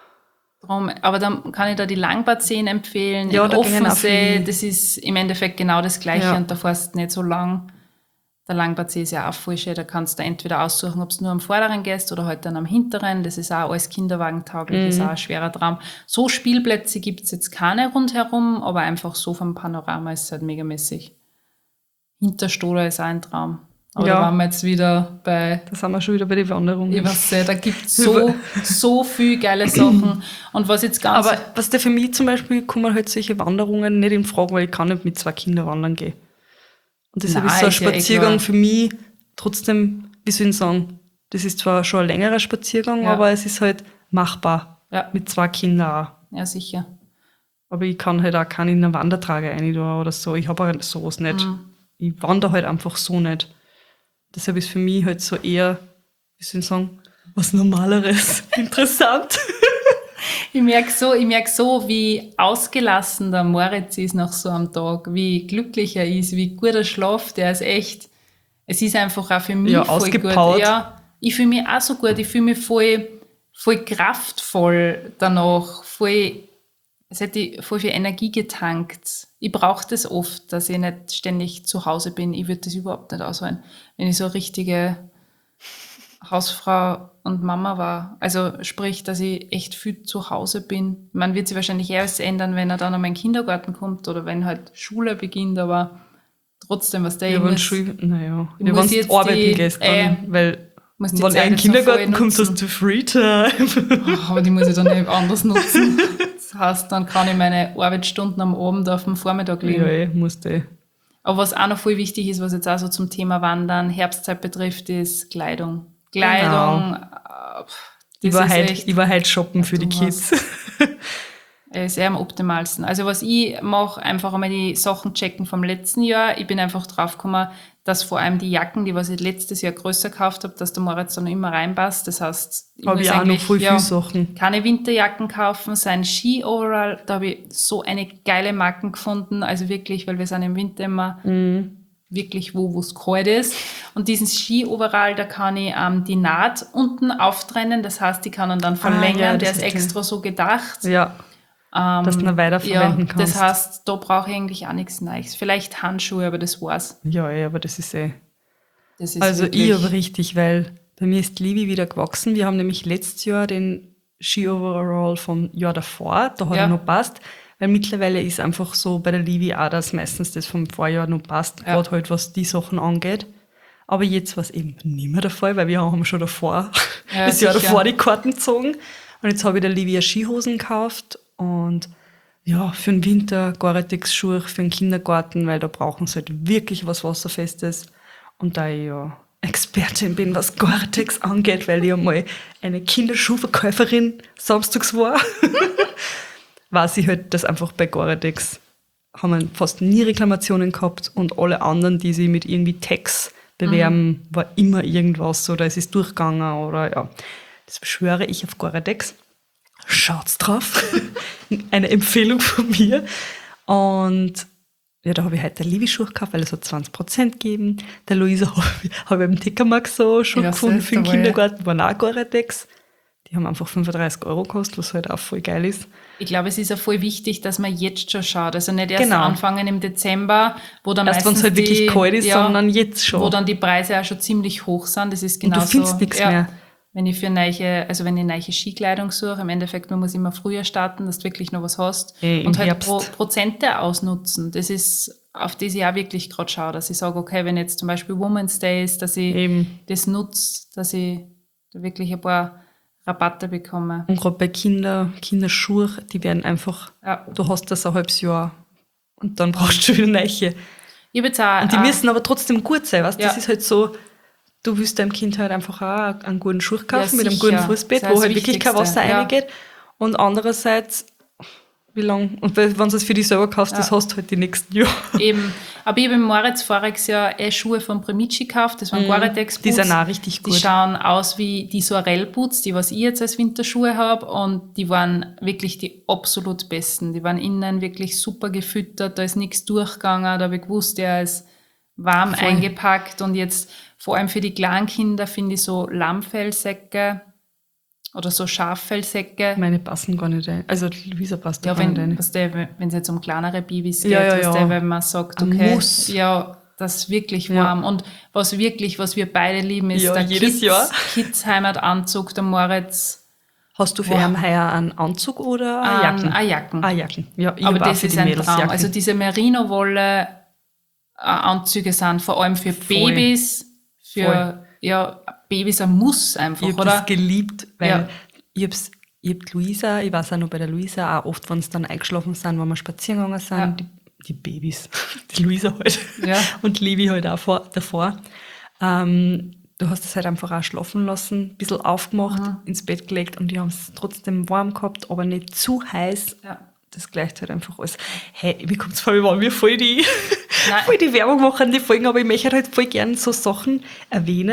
Drum, aber dann kann ich da die Langbadseen empfehlen, Ja, in da gehen auch Offensee, viele. das ist im Endeffekt genau das Gleiche Ja. und da fährst du nicht so lang. Der Langbadsee ist ja auch voll schön, da kannst du entweder aussuchen, ob du nur am vorderen gehst oder halt dann am hinteren, das ist auch alles kinderwagentauglich, das ist auch ein schwerer Traum. So Spielplätze gibt's jetzt keine rundherum, aber einfach so vom Panorama ist es halt megamäßig. Hinterstoder ist auch ein Traum. Aber Ja. da waren wir jetzt wieder bei da sind wir schon wieder bei den Wanderungen. ich weiß nicht, da gibt es so viel geile Sachen. Und was jetzt ganz... Aber was der für mich zum Beispiel, kommen halt solche Wanderungen nicht in Frage, weil ich kann nicht mit 2 Kindern wandern gehen. Und deshalb Nein, ist so ein ist ja eh Spaziergang klar. für mich trotzdem, wie soll ich sagen, das ist zwar schon ein längerer Spaziergang, Ja. aber es ist halt machbar. Ja. Mit 2 Kindern auch. Ja, sicher. Aber ich kann halt auch keinen in eine Wandertrage rein oder so. Ich habe auch sowas nicht. Ich wandere halt einfach so nicht. Deshalb ist für mich halt so eher, wie soll ich sagen, was Normaleres interessant. Ich merke so, wie ausgelassen der Moritz ist nach so einem Tag, wie glücklich er ist, wie gut er schlaft. Der ist echt, es ist einfach auch für mich voll ausgepowert. gut. Ja, ich fühle mich auch so gut, ich fühle mich voll kraftvoll danach, es hätte voll viel Energie getankt. Ich brauche das oft, dass ich nicht ständig zu Hause bin. Ich würde das überhaupt nicht aushalten, wenn ich so eine richtige Hausfrau und Mama war. Also sprich, dass ich echt viel zu Hause bin. Man wird sich wahrscheinlich erst ändern, wenn er dann an meinen Kindergarten kommt oder wenn halt Schule beginnt, aber trotzdem, was der Ja, wenn du arbeiten gehst, weil wenn er in den Kindergarten kommt, hast du Free-Time. Aber die muss ich dann nicht anders nutzen. Das heißt, dann kann ich meine Arbeitsstunden am Abend auf dem Vormittag legen. Ja, musst du. Aber was auch noch voll wichtig ist, was jetzt auch so zum Thema Wandern, Herbstzeit betrifft, ist Kleidung. Genau. Ich war halt shoppen für die Kids. Ist eher am optimalsten. Also was ich mache, einfach einmal die Sachen checken vom letzten Jahr. Ich bin einfach drauf gekommen, dass vor allem die Jacken, die was ich letztes Jahr größer gekauft habe, dass der Moritz dann immer reinpasst. Das heißt, ich muss auch noch voll viele Sachen. Keine Winterjacken kaufen, sein Ski-Overall, da habe ich so eine geile Marken gefunden. Also wirklich, weil wir sind im Winter immer wirklich wo es kalt ist. Und diesen Ski-Overall, da kann ich die Naht unten auftrennen. Das heißt, die kann man dann verlängern. Ja, der ist extra so gedacht. Ja. Dass du ihn weiterverwenden kannst. Das heißt, da brauche ich eigentlich auch nichts Neues. Vielleicht Handschuhe, aber das war's. Ja, aber das ist Das ist also wirklich, ich aber richtig, weil bei mir ist die Liebe wieder gewachsen. Wir haben nämlich letztes Jahr den Ski-Overall vom Jahr davor, da hat er noch passt. Weil mittlerweile ist einfach so bei der Liebe auch, dass meistens das vom Vorjahr noch passt, gerade halt was die Sachen angeht. Aber jetzt war es eben nicht mehr der Fall, weil wir haben schon davor, das Jahr davor die Karten gezogen. Und jetzt habe ich der Liebe Skihosen gekauft. Und ja, für den Winter Gore-Tex-Schuhe für den Kindergarten, weil da brauchen sie halt wirklich was Wasserfestes. Und da ich ja Expertin bin, was Gore-Tex angeht, weil ich einmal eine Kinderschuhverkäuferin samstags war, weiß ich halt, dass einfach bei Gore-Tex haben wir fast nie Reklamationen gehabt und alle anderen, die sich mit irgendwie Tags bewerben, war immer irgendwas oder es ist durchgegangen oder ja. Das beschwöre ich auf Gore-Tex. Schaut's drauf. Eine Empfehlung von mir. Und ja, da habe ich heute Levi-Schuhe gekauft, weil es so 20% gegeben. Der Luisa habe ich im Tickermarkt so Schuhe gefunden für den Kindergarten, waren auch Gore-Tex. Die haben einfach 35 € gekostet, was halt auch voll geil ist. Ich glaube, es ist auch voll wichtig, dass man jetzt schon schaut. Also nicht erst anfangen im Dezember, wo dann erst, wenn es halt wirklich kalt ist, sondern jetzt schon. Wo dann die Preise auch schon ziemlich hoch sind. Das ist genauso. Und du findest nichts mehr. Wenn ich wenn ich neue Skikleidung suche, im Endeffekt, man muss immer früher starten, dass du wirklich noch was hast. Und halt Prozente ausnutzen. Das ist, auf das ich auch wirklich gerade schaue, dass ich sage, okay, wenn jetzt zum Beispiel Women's Day ist, dass ich das nutze, dass ich da wirklich ein paar Rabatte bekomme. Und gerade bei Kinderschuhe, die werden einfach, du hast das ein halbes Jahr und dann brauchst du wieder neue. Und die müssen aber trotzdem gut sein, weißt du? Das ist halt so, du willst deinem Kind halt einfach auch einen guten Schuh kaufen mit einem guten Fußbett, wo halt wirklich kein Wasser reingeht. Und andererseits, wie lang, und wenn du es für dich selber kaufst, das hast du halt die nächsten Jahre. Eben. Aber ich habe im Moritz voriges Jahr Schuhe von Premici gekauft, das waren Gore-Tex-Boots. Die sind auch richtig gut. Die schauen aus wie die Sorel-Boots, die was ich jetzt als Winterschuhe habe, und die waren wirklich die absolut besten. Die waren innen wirklich super gefüttert, da ist nichts durchgegangen, da habe ich gewusst, der ist warm eingepackt. Und jetzt vor allem für die kleinen Kinder finde ich so Lammfellsäcke oder so Schaffellsäcke. Meine passen gar nicht rein. Also Luisa passt da gar nicht rein. Wenn es jetzt um kleinere Babys geht, wenn man sagt, okay, das ist wirklich warm. Und was wir beide lieben, ist der Kids-Heimatanzug, der Moritz. Hast du für ihn heuer einen Anzug oder eine Jacken? Jacken. Ja, aber das ist ein Traum. Also diese Merino-Wolle Anzüge sind vor allem für Babys, Babys ein Muss einfach, ich habe das geliebt, weil ich hab Luisa, ich weiß auch noch bei der Luisa, auch oft, wenn sie dann eingeschlafen sind, wenn wir spazieren gegangen sind, die Babys, die Luisa halt und Levi halt auch davor. Du hast es halt einfach auch schlafen lassen, ein bisschen aufgemacht, ins Bett gelegt und die haben es trotzdem warm gehabt, aber nicht zu heiß. Ja. Das gleicht halt einfach alles. Hey, mir kommt es vor, wie waren wir voll die Werbung machen, die Folgen, aber ich möchte halt voll gerne so Sachen erwähnen,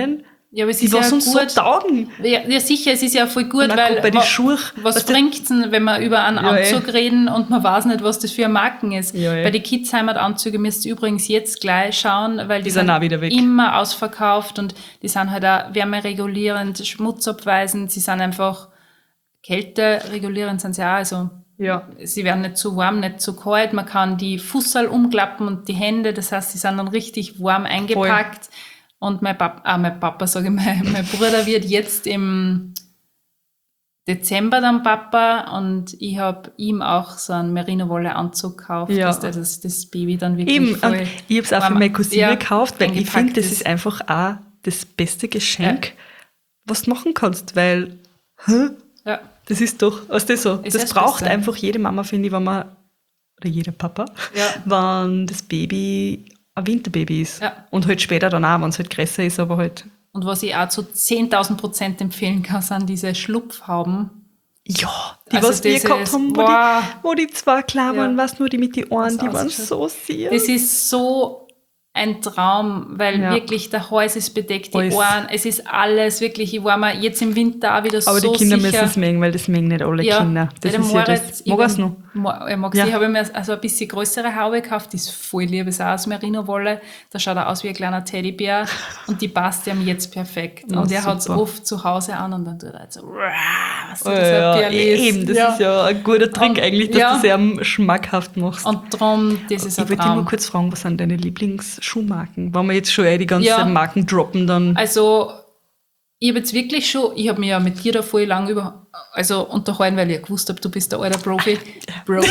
Ja, aber es Die ist was ja uns so gut. taugen. Ja, sicher, es ist ja voll gut, Und auch weil bei den Schuhen. was bringt's denn, wenn wir über einen Ja, Anzug reden und man weiß nicht, was das für ein Marken ist. Ja, Bei den Kids-Heimat-Anzüge müsst ihr übrigens jetzt gleich schauen, weil die sind auch wieder weg. immer ausverkauft und die sind halt auch wärmeregulierend, schmutzabweisend, sie sind einfach kälteregulierend sind sie auch, also Ja. sie werden nicht zu warm, nicht zu kalt, man kann die Fußsal umklappen und die Hände, das heißt, sie sind dann richtig warm eingepackt. Und mein Papa, sage ich mal, mein Bruder wird jetzt im Dezember dann Papa und ich habe ihm auch so einen Merino-Wolle-Anzug gekauft, Ja. dass das Baby dann wirklich Eben, voll und ich habe es auch für warm- meine Cousine ja, gekauft, weil ich eingepackt finde, das ist einfach auch das beste Geschenk, was du machen kannst, weil Ja, das ist doch, weißt du so, Ist das das braucht Beste. einfach jede Mama, finde ich, wenn man, oder jeder Papa, Ja. wenn das Baby ein Winterbaby ist. Ja. Und halt später dann auch, wenn es halt größer ist, aber halt, und was ich auch zu 10.000% empfehlen kann, sind diese Schlupfhauben. ja, die Also was wir das gehabt ist- haben, boah. wo die zwei klar waren, Ja. was nur die mit den Ohren, Das die waren ausschaut. so süß. Das ist so ein Traum, weil Ja. wirklich der Hals ist bedeckt, die Alles. Ohren, es ist alles wirklich. Ich war mir jetzt im Winter auch wieder Aber so die Kinder sicher. müssen es mögen, weil das mögen nicht alle Kinder. Das der ist ja das. Mag er es noch? Er mag Ja. Ich habe mir also ein bisschen größere Haube gekauft, die ist voll lieb, ist auch aus Merino-Wolle. Da schaut er aus wie ein kleiner Teddybär und die passt ihm jetzt perfekt. Na, Und er hat es super. oft zu Hause an und dann tut er halt so, was Ja, das ein Bärli ist. eben, das ist ja ein guter Trick Und- eigentlich, dass ja. du es ihm schmackhaft machst. Und darum, das ist Ich ein wollte dich nur Traum. kurz fragen, was sind deine Lieblingsschuhmarken? Wenn wir jetzt schon die ganzen Ja. Marken droppen, dann... Also, ich habe jetzt wirklich schon, ich habe mich ja mit dir da voll lang unterhalten, weil ich ja gewusst habe, du bist der alte Profi. Bro.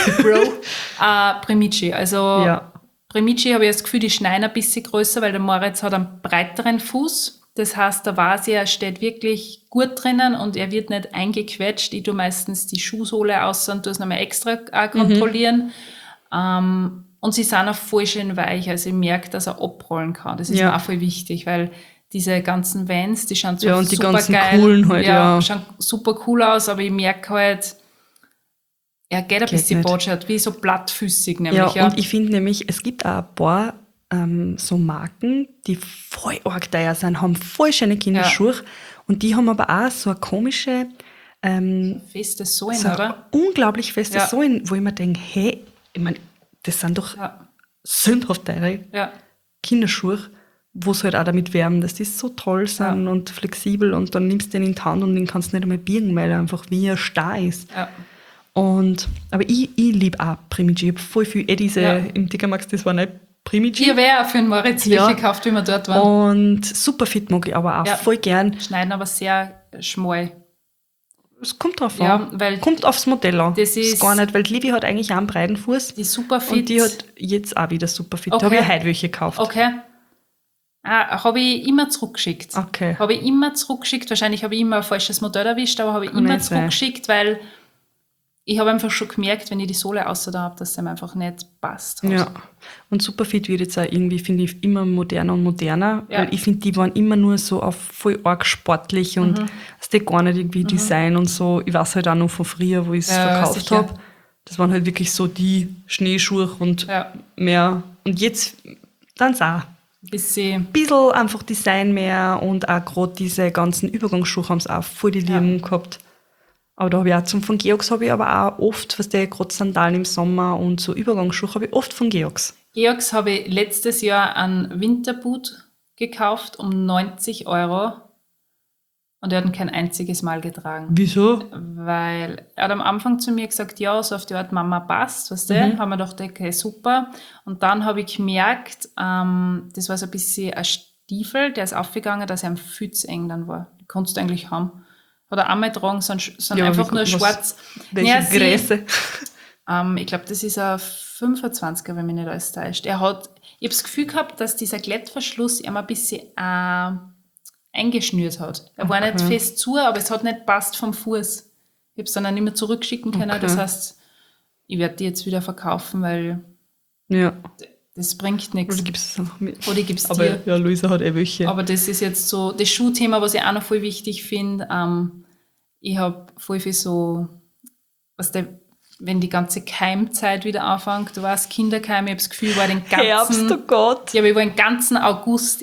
Premici. Also, Ja. Premici habe ich das Gefühl, die schneiden ein bisschen größer, weil der Moritz hat einen breiteren Fuß. Das heißt, der Vasi, er steht wirklich gut drinnen und er wird nicht eingequetscht. Ich tue meistens die Schuhsohle aus und tue es nochmal extra kontrollieren. Und sie sind auch voll schön weich. Also ich merke, dass er abrollen kann. Das ist Ja. mir auch voll wichtig, weil diese ganzen Vans, die schauen so Ja, und die super ganzen geil. coolen halt, ja. Schauen super cool aus, aber ich merke halt, er geht ein bisschen nicht. botschert, wie so plattfüßig nämlich. Ja, und ich finde nämlich, es gibt auch ein paar so Marken, die voll arg teuer sind, haben voll schöne Kinderschuhe und die haben aber auch so eine komische, Feste Sohlen, so oder? unglaublich feste Ja. Sohlen, wo ich mir denke, hey, ich meine, das sind doch Ja. sündhaft teure Ja. Kinderschuhe, wo es halt auch damit wärmen, dass die so toll sind und flexibel und dann nimmst du den in die Hand und den kannst du nicht einmal biegen, weil er einfach wie ein Star ist. Ja. Aber ich liebe auch Primigi. Ich habe voll viel, diese Ja. im Dickermax, das war nicht Primigi. Ich habe auch für den Moritz Ja. welche gekauft, wie wir dort waren. Und Superfit mag ich aber auch Ja. voll gern. Schneiden aber sehr schmal. Es kommt drauf Ja, an. weil Kommt aufs Modell an. das ist- gar nicht, weil die Livi hat eigentlich auch einen breiten Fuß. die Superfit. Und die hat jetzt auch wieder Superfit. Okay. Da habe ich heute welche gekauft. Okay. Habe ich immer zurückgeschickt. Okay. Habe ich immer zurückgeschickt. Wahrscheinlich habe ich immer ein falsches Modell erwischt, aber habe ich Kann immer nicht sein. zurückgeschickt, weil ich habe einfach schon gemerkt, wenn ich die Sohle außer da habe, dass es ihm einfach nicht passt. Ja. Und Superfit wird jetzt auch irgendwie, finde ich, immer moderner und moderner. Ja. Weil ich finde, die waren immer nur so auf voll arg sportlich und es geht gar nicht irgendwie Design und so. Ich weiß halt auch noch von früher, wo ich es Ja, verkauft sicher. habe. Das waren halt wirklich so die Schneeschuhe und Ja. mehr. Und jetzt dann auch. Bisschen, Ein bisschen einfach Design mehr und auch gerade diese ganzen Übergangsschuhe haben es auch voll die Lieben gehabt. Aber da habe ich auch von Georgs habe ich aber auch oft, was der gerade Sandalen im Sommer und so Übergangsschuhe habe ich oft von Georgs. Georgs habe ich letztes Jahr einen Winterboot gekauft um 90 €. Und er hat ihn kein einziges Mal getragen. Wieso? Weil er hat am Anfang zu mir gesagt, ja, so auf die Art Mama passt, weißt du? Haben wir gedacht, okay, super. Und dann habe ich gemerkt, das war so ein bisschen ein Stiefel, der ist aufgegangen, dass er am Füß eng dann war. Die konntest du eigentlich haben. Hat er einmal getragen, sind Ja, einfach wie- nur was- schwarz. Welche Naja, Größe? ich glaube, das ist ein 25er, wenn mich nicht alles täuscht. Ich habe das Gefühl gehabt, dass dieser Klettverschluss ihm ein bisschen eingeschnürt hat. Er war nicht fest zu, aber es hat nicht passt vom Fuß. Ich habe es dann auch nicht mehr zurückschicken können. Okay. Das heißt, ich werde die jetzt wieder verkaufen, weil Ja. das bringt nichts. Oder gibst du es einfach mit? Oder ich gebe es Aber dir. ja, Luisa hat welche. Aber das ist jetzt so das Schuhthema, was ich auch noch voll wichtig finde. Ich habe voll viel so, was der wenn die ganze Keimzeit wieder anfängt, du weißt, Kinderkeim, ich habe das Gefühl, ich war den ganzen... Herbst, oh Gott. Ja, aber ich war den ganzen August,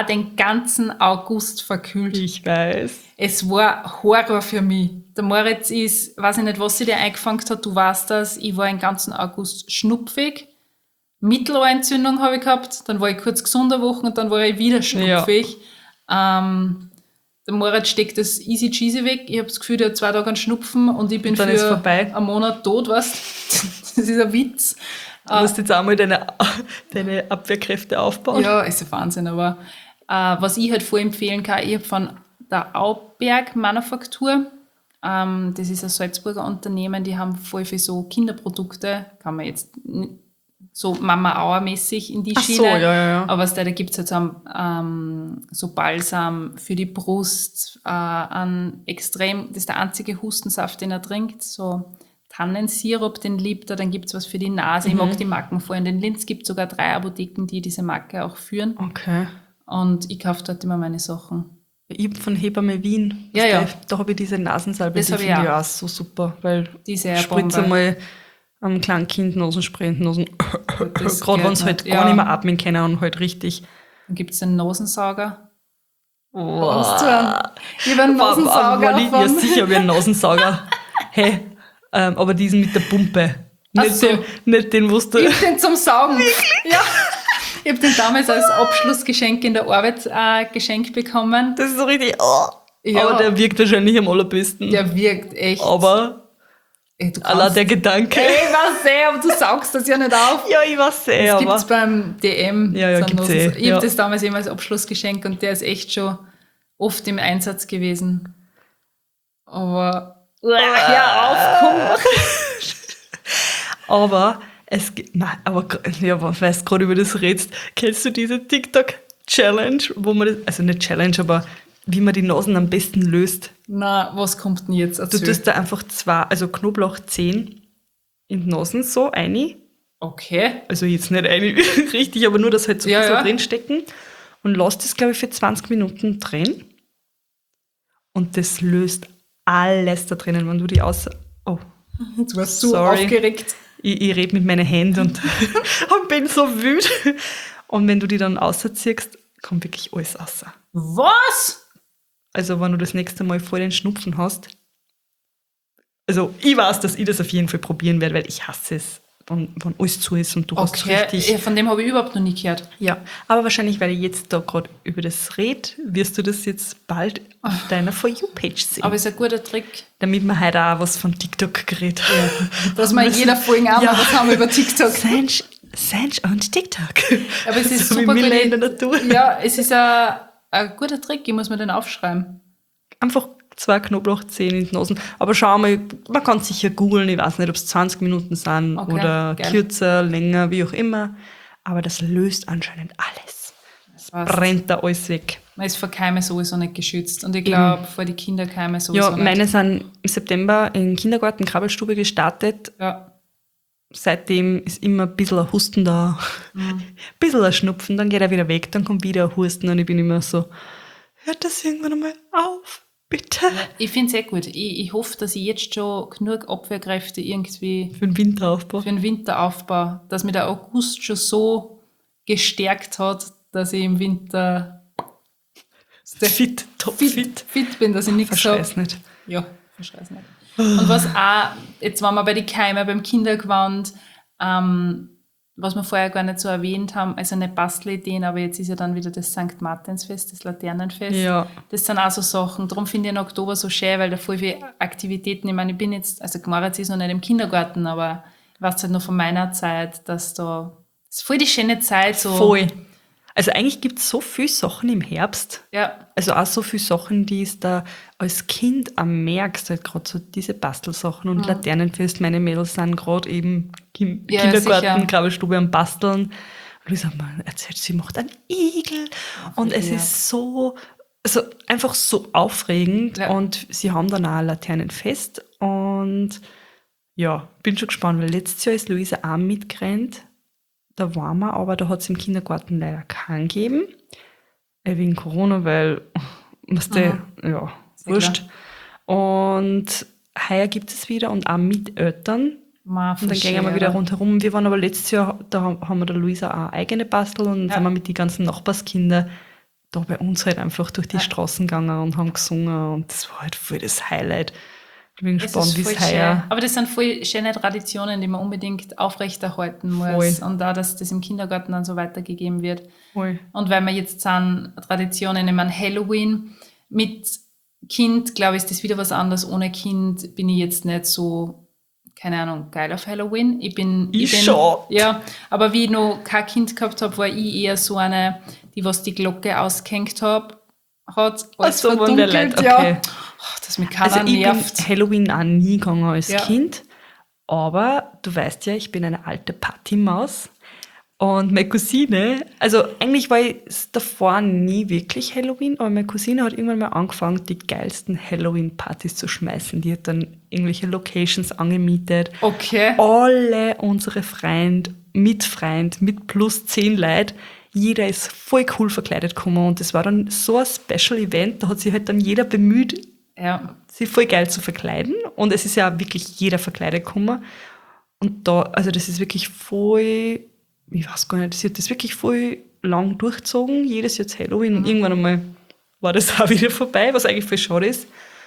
verkühlt. Ich weiß. Es war Horror für mich. Der Moritz ist, weiß ich nicht, was sie dir eingefangen hat, du weißt das, ich war den ganzen August schnupfig. Mittelohrentzündung habe ich gehabt, dann war ich kurz gesunder Wochen und dann war ich wieder schnupfig. Der Moritz steckt das easy cheesy weg. Ich habe das Gefühl, der hat 2 Tage einen Schnupfen und ich bin dann für einen Monat tot, weißt du? Das ist ein Witz. Du musst jetzt einmal deine Abwehrkräfte aufbauen. Ja, ist ein Wahnsinn, aber was ich halt voll empfehlen kann, ich habe von der Auberg Manufaktur, das ist ein Salzburger Unternehmen, die haben voll viel so Kinderprodukte, kann man jetzt so Mama-Auer-mäßig in die Schiene. So, ja. Aber da gibt es jetzt so Balsam für die Brust, das ist der einzige Hustensaft, den er trinkt, so Tannensirup, den liebt er, dann gibt es was für die Nase, ich mag die Marken voll. In den Linz gibt es sogar 3 Apotheken, die diese Marke auch führen. Okay. Und ich kaufe dort immer meine Sachen. Ich habe von Hebamme Wien, Ja. da habe ich diese Nasensalbe, Das die hab ich finde ich auch. auch so super, weil Die ist ja eine spritzt Bombe. einmal am kleinen Kind Nasenspray, Das gerade wenn sie gehört halt nicht. gar nicht mehr atmen können und halt richtig... Dann gibt es den Nosensauger. Wow. Was tun? Ich habe einen Nosensauger Ja, davon. sicher habe ich einen Nasensauger. Hey, aber diesen mit der Pumpe. Ach Nicht, so. nicht den, was du... Ich habe den zum Saugen. Ja. Ich habe den damals als Abschlussgeschenk in der Arbeit geschenkt bekommen. Das ist so richtig... Oh. Ja. Aber der wirkt wahrscheinlich am allerbesten. Der wirkt echt. Aber Ey, du allein der Gedanke... Ich weiß aber du saugst das ja nicht auf. Ja, ich weiß Das gibt es aber... beim DM. Ja, so gibt's Nosens- Ich ja. habe das damals immer als Abschlussgeschenk und der ist echt schon oft im Einsatz gewesen. Aber hör auf, komm. Aber es gibt... Nein, aber... Ja, weißt du, gerade über das redest, kennst du diese TikTok-Challenge, wo man das... Also nicht Challenge, aber wie man die Nasen am besten löst? Na, was kommt denn jetzt? Du Erzähl. tust da einfach Knoblauchzehen in die Nasen so rein. Okay. Also jetzt nicht eine richtig, aber nur das halt so ein Ja, bisschen ja. drinstecken. Und lass das, glaube ich, für 20 Minuten drin. Und das löst alles da drinnen, wenn du die aus... Oh, Jetzt warst du Sorry. aufgeregt. ich rede mit meinen Händen und bin so wütend. Und wenn du die dann rausziehst, kommt wirklich alles raus. Was? Also wenn du das nächste Mal voll den Schnupfen hast. Also ich weiß, dass ich das auf jeden Fall probieren werde, weil ich hasse es, wenn alles zu ist und du hast so Okay, richtig... ja, von dem habe ich überhaupt noch nie gehört. Ja, aber wahrscheinlich, weil ich jetzt da gerade über das rede, wirst du das jetzt bald auf deiner For You-Page sehen. Aber ist ein guter Trick, damit wir heute auch was von TikTok geredet haben. dass wir in jeder Folge auch mal was haben über TikTok. Sanj und TikTok. Aber es ist So wie super Miller gut. in der Natur. Ja, es ist ein guter Trick, ich muss mir den aufschreiben. Einfach 2 Knoblauchzehen in die Nasen. Aber schau mal, man kann sicher googeln, ich weiß nicht, ob es 20 Minuten sind Okay, oder geil. kürzer, länger, wie auch immer. Aber das löst anscheinend alles. Das heißt, Brennt da alles weg. man ist vor Keime sowieso nicht geschützt. Und ich glaube, vor die Kinderkeime sowieso Ja, nicht. meine sind im September in den Kindergarten Krabbelstube gestartet. Ja. Seitdem ist immer ein bisschen ein Husten da, ein bisschen ein Schnupfen, dann geht er wieder weg, dann kommt wieder ein Husten und ich bin immer so, hört das irgendwann einmal auf, bitte. Ich finde es sehr gut. Ich hoffe, dass ich jetzt schon genug Abwehrkräfte irgendwie Für den Winteraufbau. für den Winter aufbaue, dass mir der August schon so gestärkt hat, dass ich im Winter fit bin, dass ich nichts Verscheiß habe. nicht. Ja, verschrei's nicht. Und was auch, jetzt waren wir bei den Keimen, beim Kindergewand, was wir vorher gar nicht so erwähnt haben, also nicht Bastelideen, aber jetzt ist ja dann wieder das St. Martinsfest, das Laternenfest. Ja. Das sind auch so Sachen. Darum finde ich den Oktober so schön, weil da voll viele Aktivitäten, ich meine, ich bin jetzt, also Moritz ist noch nicht im Kindergarten, aber ich weiß halt noch von meiner Zeit, dass da, das ist voll die schöne Zeit. So. Voll. Also eigentlich gibt es so viele Sachen im Herbst. Ja, Also auch so viele Sachen, die es da als Kind am merkst, halt gerade so diese Bastelsachen und Laternenfest. Meine Mädels sind gerade eben im Ja, Kindergarten, sicher. Krabbelstube am Basteln. Und Luisa erzählt, sie macht einen Igel. Und es ja. ist so, also einfach so aufregend. Ja. Und sie haben dann auch ein Laternenfest. Und ja, bin schon gespannt, weil letztes Jahr ist Luisa auch mitgerannt. Da waren wir, aber da hat es im Kindergarten leider keinen gegeben. Wegen Corona, weil, weißt du, ja, Sehr wurscht. Und heuer gibt es wieder und auch mit Eltern. Und dann gehen wir wieder rundherum. Wir waren aber letztes Jahr, da haben wir der Luisa auch eigene Bastel und sind wir mit den ganzen Nachbarskindern da bei uns halt einfach durch die Straßen gegangen und haben gesungen und das war halt voll das Highlight. Ich bin gespannt, wie es heuer... Aber das sind voll schöne Traditionen, die man unbedingt aufrechterhalten muss. Voll. Und auch, dass das im Kindergarten dann so weitergegeben wird. Voll. Und weil wir jetzt sind Traditionen, ich meine Halloween mit Kind, glaube ich, ist das wieder was anderes. Ohne Kind bin ich jetzt nicht so, keine Ahnung, geil auf Halloween. Ich bin ja, aber wie ich noch kein Kind gehabt habe, war ich eher so eine, die was die Glocke ausgehängt hat alles verdunkelt. Okay. Ja. Das mich keiner nervt. Ich bin Halloween auch nie gegangen als Kind. Aber du weißt ja, ich bin eine alte Partymaus. Und meine Cousine, also eigentlich war ich davor nie wirklich Halloween, aber meine Cousine hat irgendwann mal angefangen, die geilsten Halloween-Partys zu schmeißen. Die hat dann irgendwelche Locations angemietet. Okay. Alle unsere Freunde, mit plus 10 Leute, jeder ist voll cool verkleidet gekommen. Und das war dann so ein Special-Event, da hat sich halt dann jeder bemüht, sich voll geil zu verkleiden. Und es ist ja auch wirklich jeder verkleidet gekommen. Und da, also das ist wirklich voll... Ich weiß gar nicht, sie hat das wirklich voll lang durchgezogen, jedes Jahr zu Halloween. Und irgendwann einmal war das auch wieder vorbei, was eigentlich voll schade ist.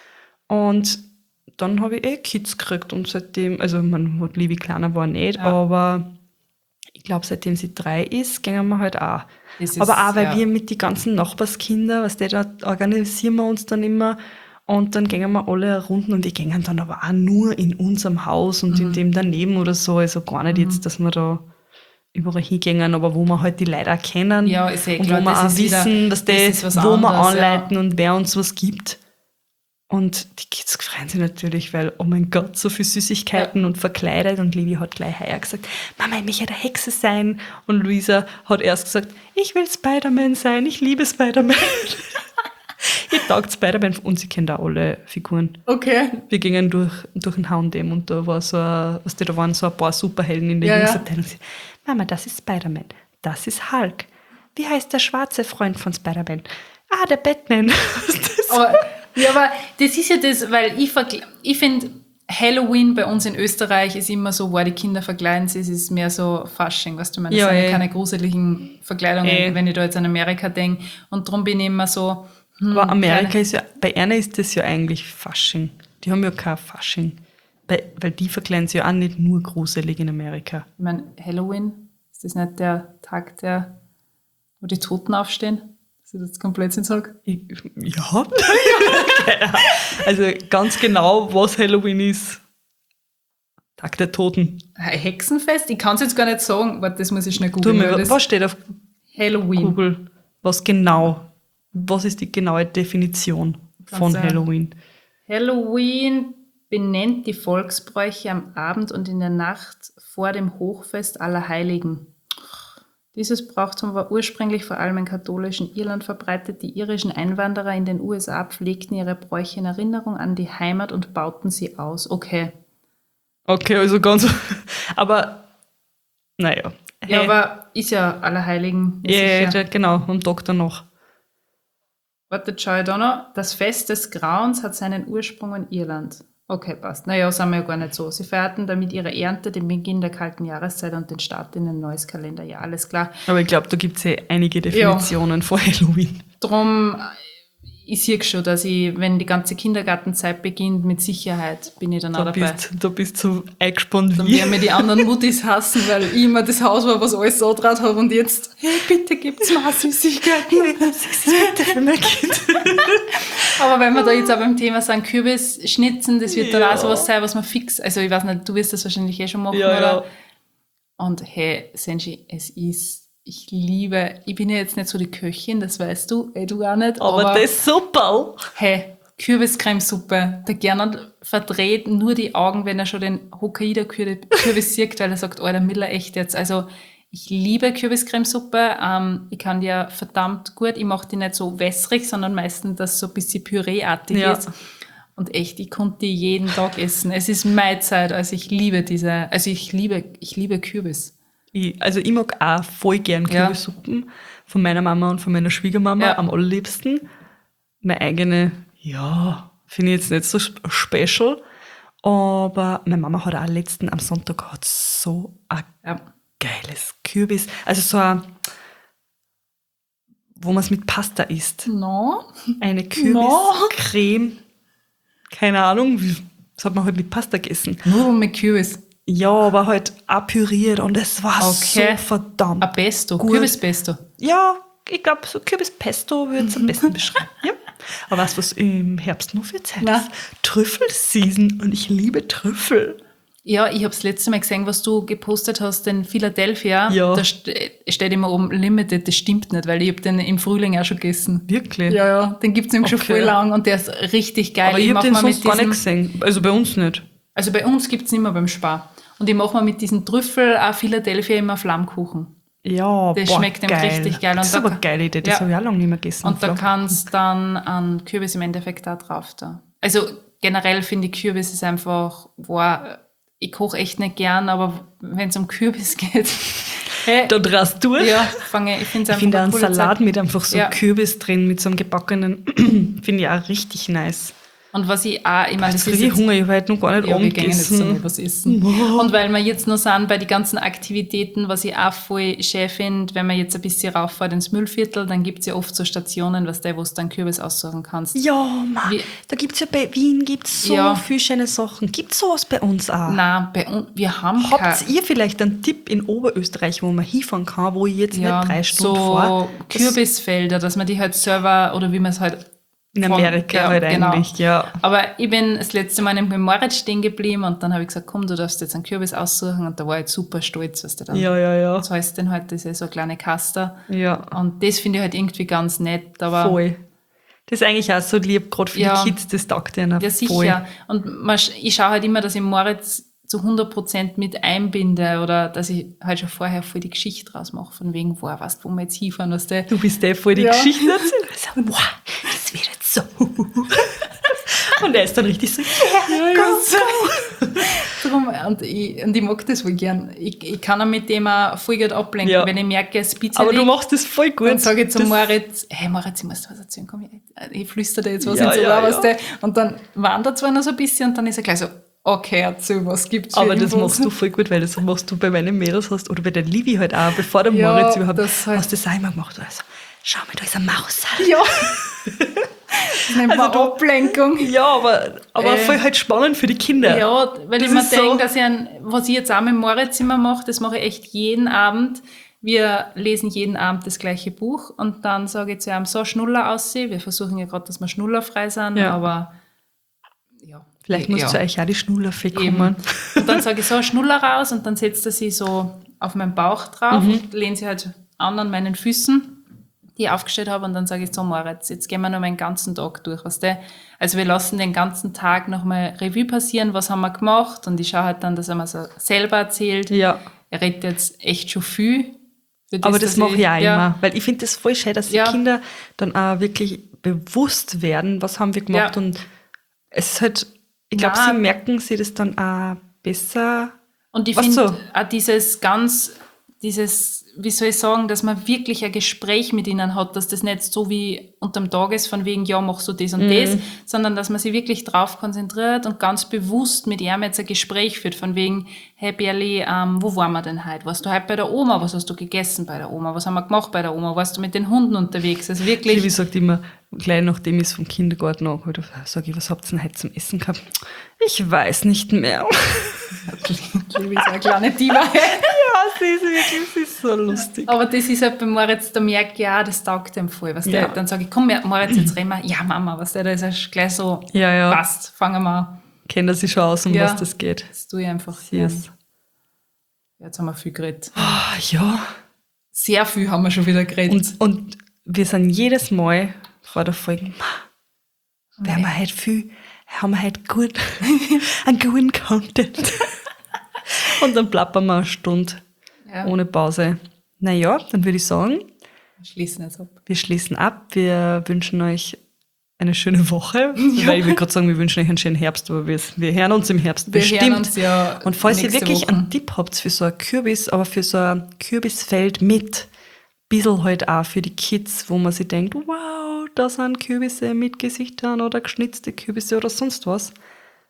Und dann habe ich Kids gekriegt und seitdem, also man liebe Kleiner war nicht, aber ich glaube, seitdem sie 3 ist, gehen wir halt auch. Aber auch, weil wir mit den ganzen Nachbarskindern, da organisieren wir uns dann immer und dann gehen wir alle Runden und die gehen dann aber auch nur in unserem Haus und in dem daneben oder so, also gar nicht jetzt, dass wir da überall hingehen, aber wo wir halt die Leute auch kennen ja, ist und klar, wo wir auch wissen, wo wir anleiten und wer uns was gibt. Und die Kids freuen sich natürlich, weil, oh mein Gott, so viel Süßigkeiten und verkleidet. Und Livi hat gleich heuer gesagt, Mama, ich möchte eine Hexe sein. Und Luisa hat erst gesagt, ich will Spider-Man sein, ich liebe Spider-Man. Ich taugt Spider-Man und sie kennen auch alle Figuren. Okay. Wir gingen durch ein H&M und da war da waren so ein paar Superhelden in der Jungsabteilung. Mama, das ist Spider-Man, das ist Hulk. Wie heißt der schwarze Freund von Spider-Man? Ah, der Batman. Aber das ist ja das, weil ich finde, Halloween bei uns in Österreich ist immer so, die Kinder verkleiden sich, es ist mehr so Fasching, weißt du, das sind ja keine gruseligen Verkleidungen, wenn ich da jetzt an Amerika denke. Und darum bin ich immer so... Aber Amerika ist ja, bei einer ist das ja eigentlich Fasching. Die haben ja kein Fasching. Weil die verkleiden sich ja auch nicht nur gruselig in Amerika. Ich meine, Halloween, ist das nicht der Tag, wo die Toten aufstehen? Dass ich das komplett nicht sage? Ja. Also ganz genau, was Halloween ist. Tag der Toten. Ein Hexenfest? Ich kann es jetzt gar nicht sagen. Warte, das muss ich schnell googeln. Was steht auf Halloween? Google? Was ist die genaue Definition von Halloween? Halloween benennt die Volksbräuche am Abend und in der Nacht vor dem Hochfest aller Heiligen. Dieses Brauchtum war ursprünglich vor allem im katholischen Irland verbreitet. Die irischen Einwanderer in den USA pflegten ihre Bräuche in Erinnerung an die Heimat und bauten sie aus. Okay, also ganz... Aber, naja. Ja, aber ist ja Allerheiligen. Ja, genau, am Tag danach. Warte, schau ich da noch. Das Fest des Grauens hat seinen Ursprung in Irland. Okay, passt. Naja, sind wir ja gar nicht so. Sie feierten damit ihre Ernte, den Beginn der kalten Jahreszeit und den Start in ein neues Kalenderjahr. Alles klar. Aber ich glaube, da gibt es ja einige Definitionen von Halloween. Drum, ich sehe schon, dass ich, wenn die ganze Kindergartenzeit beginnt, mit Sicherheit bin ich dann auch dabei. Da bist du eingespannt Dann werden mir die anderen Muttis hassen, weil ich immer das Haus war, was alles so draht habe und jetzt, hey, bitte gibt's mal Süßigkeiten. Bitte für mein Kind. Aber wenn wir da jetzt auch beim Thema sind, Kürbisschnitzen, das wird dann auch sowas sein, was man fix, also ich weiß nicht, du wirst das wahrscheinlich schon machen, oder? Ja. Und hey, Senji, ich bin ja jetzt nicht so die Köchin, das weißt du, du auch nicht. Aber das ist super. Hey, Kürbiscremesuppe. Der Gernot verdreht nur die Augen, wenn er schon den Hokkaido-Kürbis sieht, weil er sagt, Alter, Miller, echt jetzt. Also, ich liebe Kürbiscremesuppe. Ich kann die ja verdammt gut. Ich mache die nicht so wässrig, sondern meistens, dass so ein bisschen Püreeartig ist. Und echt, ich konnte die jeden Tag essen. Es ist meine Zeit, also ich liebe ich liebe Kürbis. Ich mag auch voll gern Kürbissuppen von meiner Mama und von meiner Schwiegermama am allerliebsten. Meine eigene, finde ich jetzt nicht so special. Aber meine Mama hat auch am Sonntag hat so ein Ja. geiles Kürbis. Also so ein, wo man es mit Pasta isst. No. Eine Kürbiscreme. Keine Ahnung, das hat man halt mit Pasta gegessen. Nur mit Kürbis. Ja, aber halt auch püriert und es war Okay. so verdammt Ein Pesto, gut. Kürbispesto. Ja, ich glaube, so Kürbispesto würde es am besten beschreiben. Ja. Aber weißt du, was im Herbst noch für Zeit Na. ist? Trüffelseason und ich liebe Trüffel. Ja, ich habe das letzte Mal gesehen, was du gepostet hast, den Philadelphia. Ja. Da steht immer oben Limited, das stimmt nicht, weil ich habe den im Frühling auch schon gegessen. Wirklich? Ja, den gibt es nämlich schon Okay. voll lang und der ist richtig geil. Aber ich mach habe den mal sonst gar nicht gesehen. Also bei uns nicht. Also bei uns gibt es nicht mehr beim Spar. Und ich mache mal mit diesen Trüffel auch Philadelphia immer Flammkuchen. Ja, Das schmeckt ihm richtig geil. Das ist Und aber da- eine geile Idee. Das Ja. habe ich auch lange nicht mehr gegessen. Und da kannst dann an Kürbis im Endeffekt auch drauf da. Also generell finde ich Kürbis ist einfach, ich koche echt nicht gern, aber wenn es um Kürbis geht, hey, da drast du. ja, ich finde es Ich einfach finde auch eine einen coole Salat Zeit. mit einfach so Ja. Kürbis drin, mit so einem gebackenen, finde ich auch richtig nice. Und was ich auch, ich meine, Jetzt das ist kriege ich jetzt, Hunger, ich habe heute noch gar nicht ja, wir gehen jetzt so gegessen. nicht was essen. Und weil wir jetzt noch sind bei den ganzen Aktivitäten, was ich auch voll schön finde, wenn man jetzt ein bisschen rauffährt ins Müllviertel, dann gibt es ja oft so Stationen, wo du dann Kürbis aussuchen kannst. Ja, Mann, Wie- da gibt es ja bei Wien gibt's so Ja. viele schöne Sachen. Gibt es sowas bei uns auch? Nein, bei uns, wir haben Habt ihr vielleicht einen Tipp in Oberösterreich, wo man hinfahren kann, wo ich jetzt nicht 3 Stunden fahre? so Kürbisfelder, dass man die halt selber, oder wie man es halt In von- Amerika ja, halt genau. eigentlich, ja. Aber ich bin das letzte Mal in Moritz stehen geblieben und dann habe ich gesagt, komm, du darfst jetzt einen Kürbis aussuchen und da war ich super stolz, was du dann. Ja. Das heißt dann halt, das ist so eine kleine Kaster. Ja, Und das finde ich halt irgendwie ganz nett. Aber voll. Das ist eigentlich auch so lieb, gerade für Ja. die Kids, das taugt ihnen ja, voll. sicher. Und ich schaue halt immer, dass ich Moritz zu 100% mit einbinde oder dass ich halt schon vorher voll die Geschichte draus mache, von wegen, weißt du, wo wir jetzt hinfahren, was der. Du bist der voll die Ja. Geschichten erzählen. So, wow, das wird jetzt so. Und er ist dann richtig so, Drum, und ich mag das voll gern. Ich kann auch mit dem auch voll gut ablenken, Ja. wenn ich merke, es bitte aber du machst das voll gut. dann sage ich zum Das- Moritz, hey Moritz, ich muss dir was erzählen, komm, ich flüstere dir jetzt was Ja, ins Ohr, ja, was ja. der, und dann wandert zwar noch so ein bisschen und dann ist er gleich so, okay, erzähl, was gibt's für Aber das Infos? machst du voll gut, weil das machst du bei meinen Mädels hast oder bei der Livi halt auch, bevor der Ja, Moritz überhaupt das halt- hast du das auch immer gemacht. Also, schau mal, da ist eine Maus. Ja. Das nennt man Also du- Ablenkung. Ja, aber voll halt spannend für die Kinder. Ja, weil Das ich mir ist so- denke, dass was ich jetzt auch mit Moritz immer mache, das mache ich echt jeden Abend. Wir lesen jeden Abend das gleiche Buch und dann sage ich zu ihm, so Schnuller aussehen. Wir versuchen ja gerade, dass wir schnullerfrei sind, Ja. aber ja. Vielleicht muss ja. zu euch auch die Schnullerfee Eben. kommen. Und dann sage ich so, Schnuller raus und dann setzt er sie so auf meinen Bauch drauf und lehnt sie halt an meinen Füßen, die ich aufgestellt habe und dann sage ich so, Moritz, jetzt gehen wir noch mal den ganzen Tag durch, weißt du? Also wir lassen den ganzen Tag nochmal Revue passieren, was haben wir gemacht und ich schaue halt dann, dass er mir so selber erzählt. Ja. Er redet jetzt echt schon viel. für Aber das dass mache ich auch ja, immer. Weil ich finde das voll schön, dass die Ja. Kinder dann auch wirklich bewusst werden, was haben wir gemacht. Ja. Und es ist halt, ich glaube, Na. sie merken sich das dann auch besser. Und ich Was finde so? auch dieses, wie soll ich sagen, dass man wirklich ein Gespräch mit ihnen hat, dass das nicht so wie unterm Tag ist, von wegen, ja, machst du das und das, sondern dass man sich wirklich drauf konzentriert und ganz bewusst mit ihm jetzt ein Gespräch führt, von wegen, hey Berli, wo waren wir denn heute? Warst du heute bei der Oma? Was hast du gegessen bei der Oma? Was haben wir gemacht bei der Oma? Warst du mit den Hunden unterwegs? Also Wie wirklich, sagt immer, gleich nachdem ich es vom Kindergarten angeholt habe, sage ich, was habt ihr denn heute zum Essen gehabt? Ich weiß nicht mehr. liebe ist eine kleine Diva. Ja, sie ist wirklich, sie ist so lustig. Aber das ist halt bei Moritz, da merke ich, ja, das taugt ihm voll. Weißt Ja. du? Dann sage ich, komm, Moritz, jetzt reden wir. Ja, Mama, weißt du, da ist er gleich so, Ja, ja. passt, fangen wir an. Kennt er sich schon aus, um Ja. was das geht. Das tue ich einfach Yes. gern. Jetzt haben wir viel geredet. Ah, ja. Sehr viel haben wir schon wieder geredet. Und wir sind jedes Mal vor der Folge, haben wir heute gut, einen guten Content. Und dann plappern wir eine Stunde Ja. ohne Pause. Naja, dann würde ich sagen, Wir schließen jetzt ab. wir schließen ab. Wir wünschen euch eine schöne Woche. Weil ich will gerade sagen, wir wünschen euch einen schönen Herbst, aber wir hören uns im Herbst Wir bestimmt. hören uns ja Und falls ihr nächste wirklich Woche. einen Tipp habt für so ein Kürbis, aber für so ein Kürbisfeld mit bissl halt auch für die Kids, wo man sich denkt, wow, da sind Kürbisse mit Gesichtern oder geschnitzte Kürbisse oder sonst was,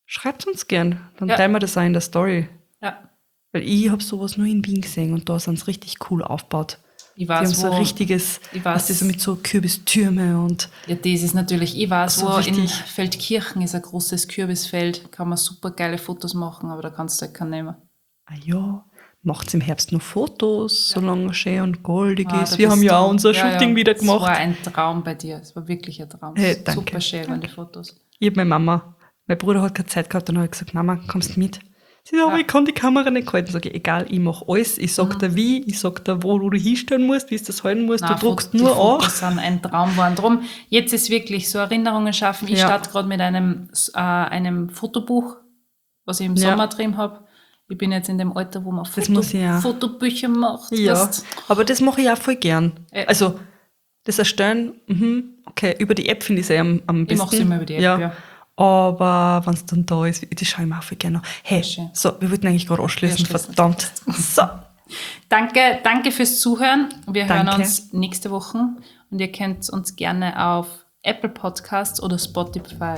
schreibt uns gern. Dann Ja. teilen wir das auch in der Story. Ja. Weil ich habe sowas nur in Wien gesehen und da sind es richtig cool aufgebaut. Ich Die haben weiß, so ein wo. richtiges, Ich weiß. was das so mit so Kürbistürme und Ja, das ist natürlich, ich weiß, So wo in richtig. Feldkirchen ist ein großes Kürbisfeld, kann man super geile Fotos machen, aber da kannst du halt keinen nehmen. macht's im Herbst noch Fotos, solange es schön und goldig Ah, ist. da Wir haben bist ja du- auch unser Shooting wieder Es war gemacht. ein Traum bei dir, es war wirklich ein Traum. Hey, danke. Super schön waren die Fotos. Ich habe meine Mama, mein Bruder hat keine Zeit gehabt, dann habe ich gesagt, Mama, kommst mit? Sie sagt, aber ich kann die Kamera nicht halten. Sag ich, egal, ich mache alles. Ich sag dir wie, ich sag dir, wo du hinstellen musst, wie du das halten musst. Nein, du druckst die nur an. Fotos sind ein Traum geworden. Drum, jetzt ist wirklich so Erinnerungen schaffen. Ich Ja. starte gerade mit einem Fotobuch, was ich im Ja. Sommer drin habe. Ich bin jetzt in dem Alter, wo man muss ich auch. Fotobücher macht. Ja, weißt. aber das mache ich auch voll gern. Also, das Erstellen, okay, über die App finde ich es am besten. Ich mache es immer über die App, ja. Aber wenn es dann da ist, das schaue ich mir auch voll gerne an. Hey, Schön. so, wir wollten eigentlich gerade anschließen, Ja, schließen. verdammt. So, Danke fürs Zuhören. Wir hören Danke. uns nächste Woche und ihr könnt uns gerne auf Apple Podcasts oder Spotify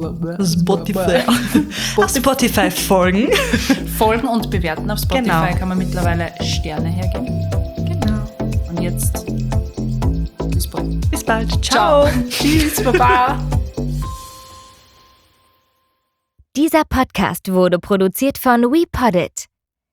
Spotify folgen. folgen und bewerten. Auf Spotify Genau. kann man mittlerweile Sterne hergeben. Genau. Und jetzt bis bald. Bis bald. Ciao. Tschüss, Baba. Dieser Podcast wurde produziert von WePoddit.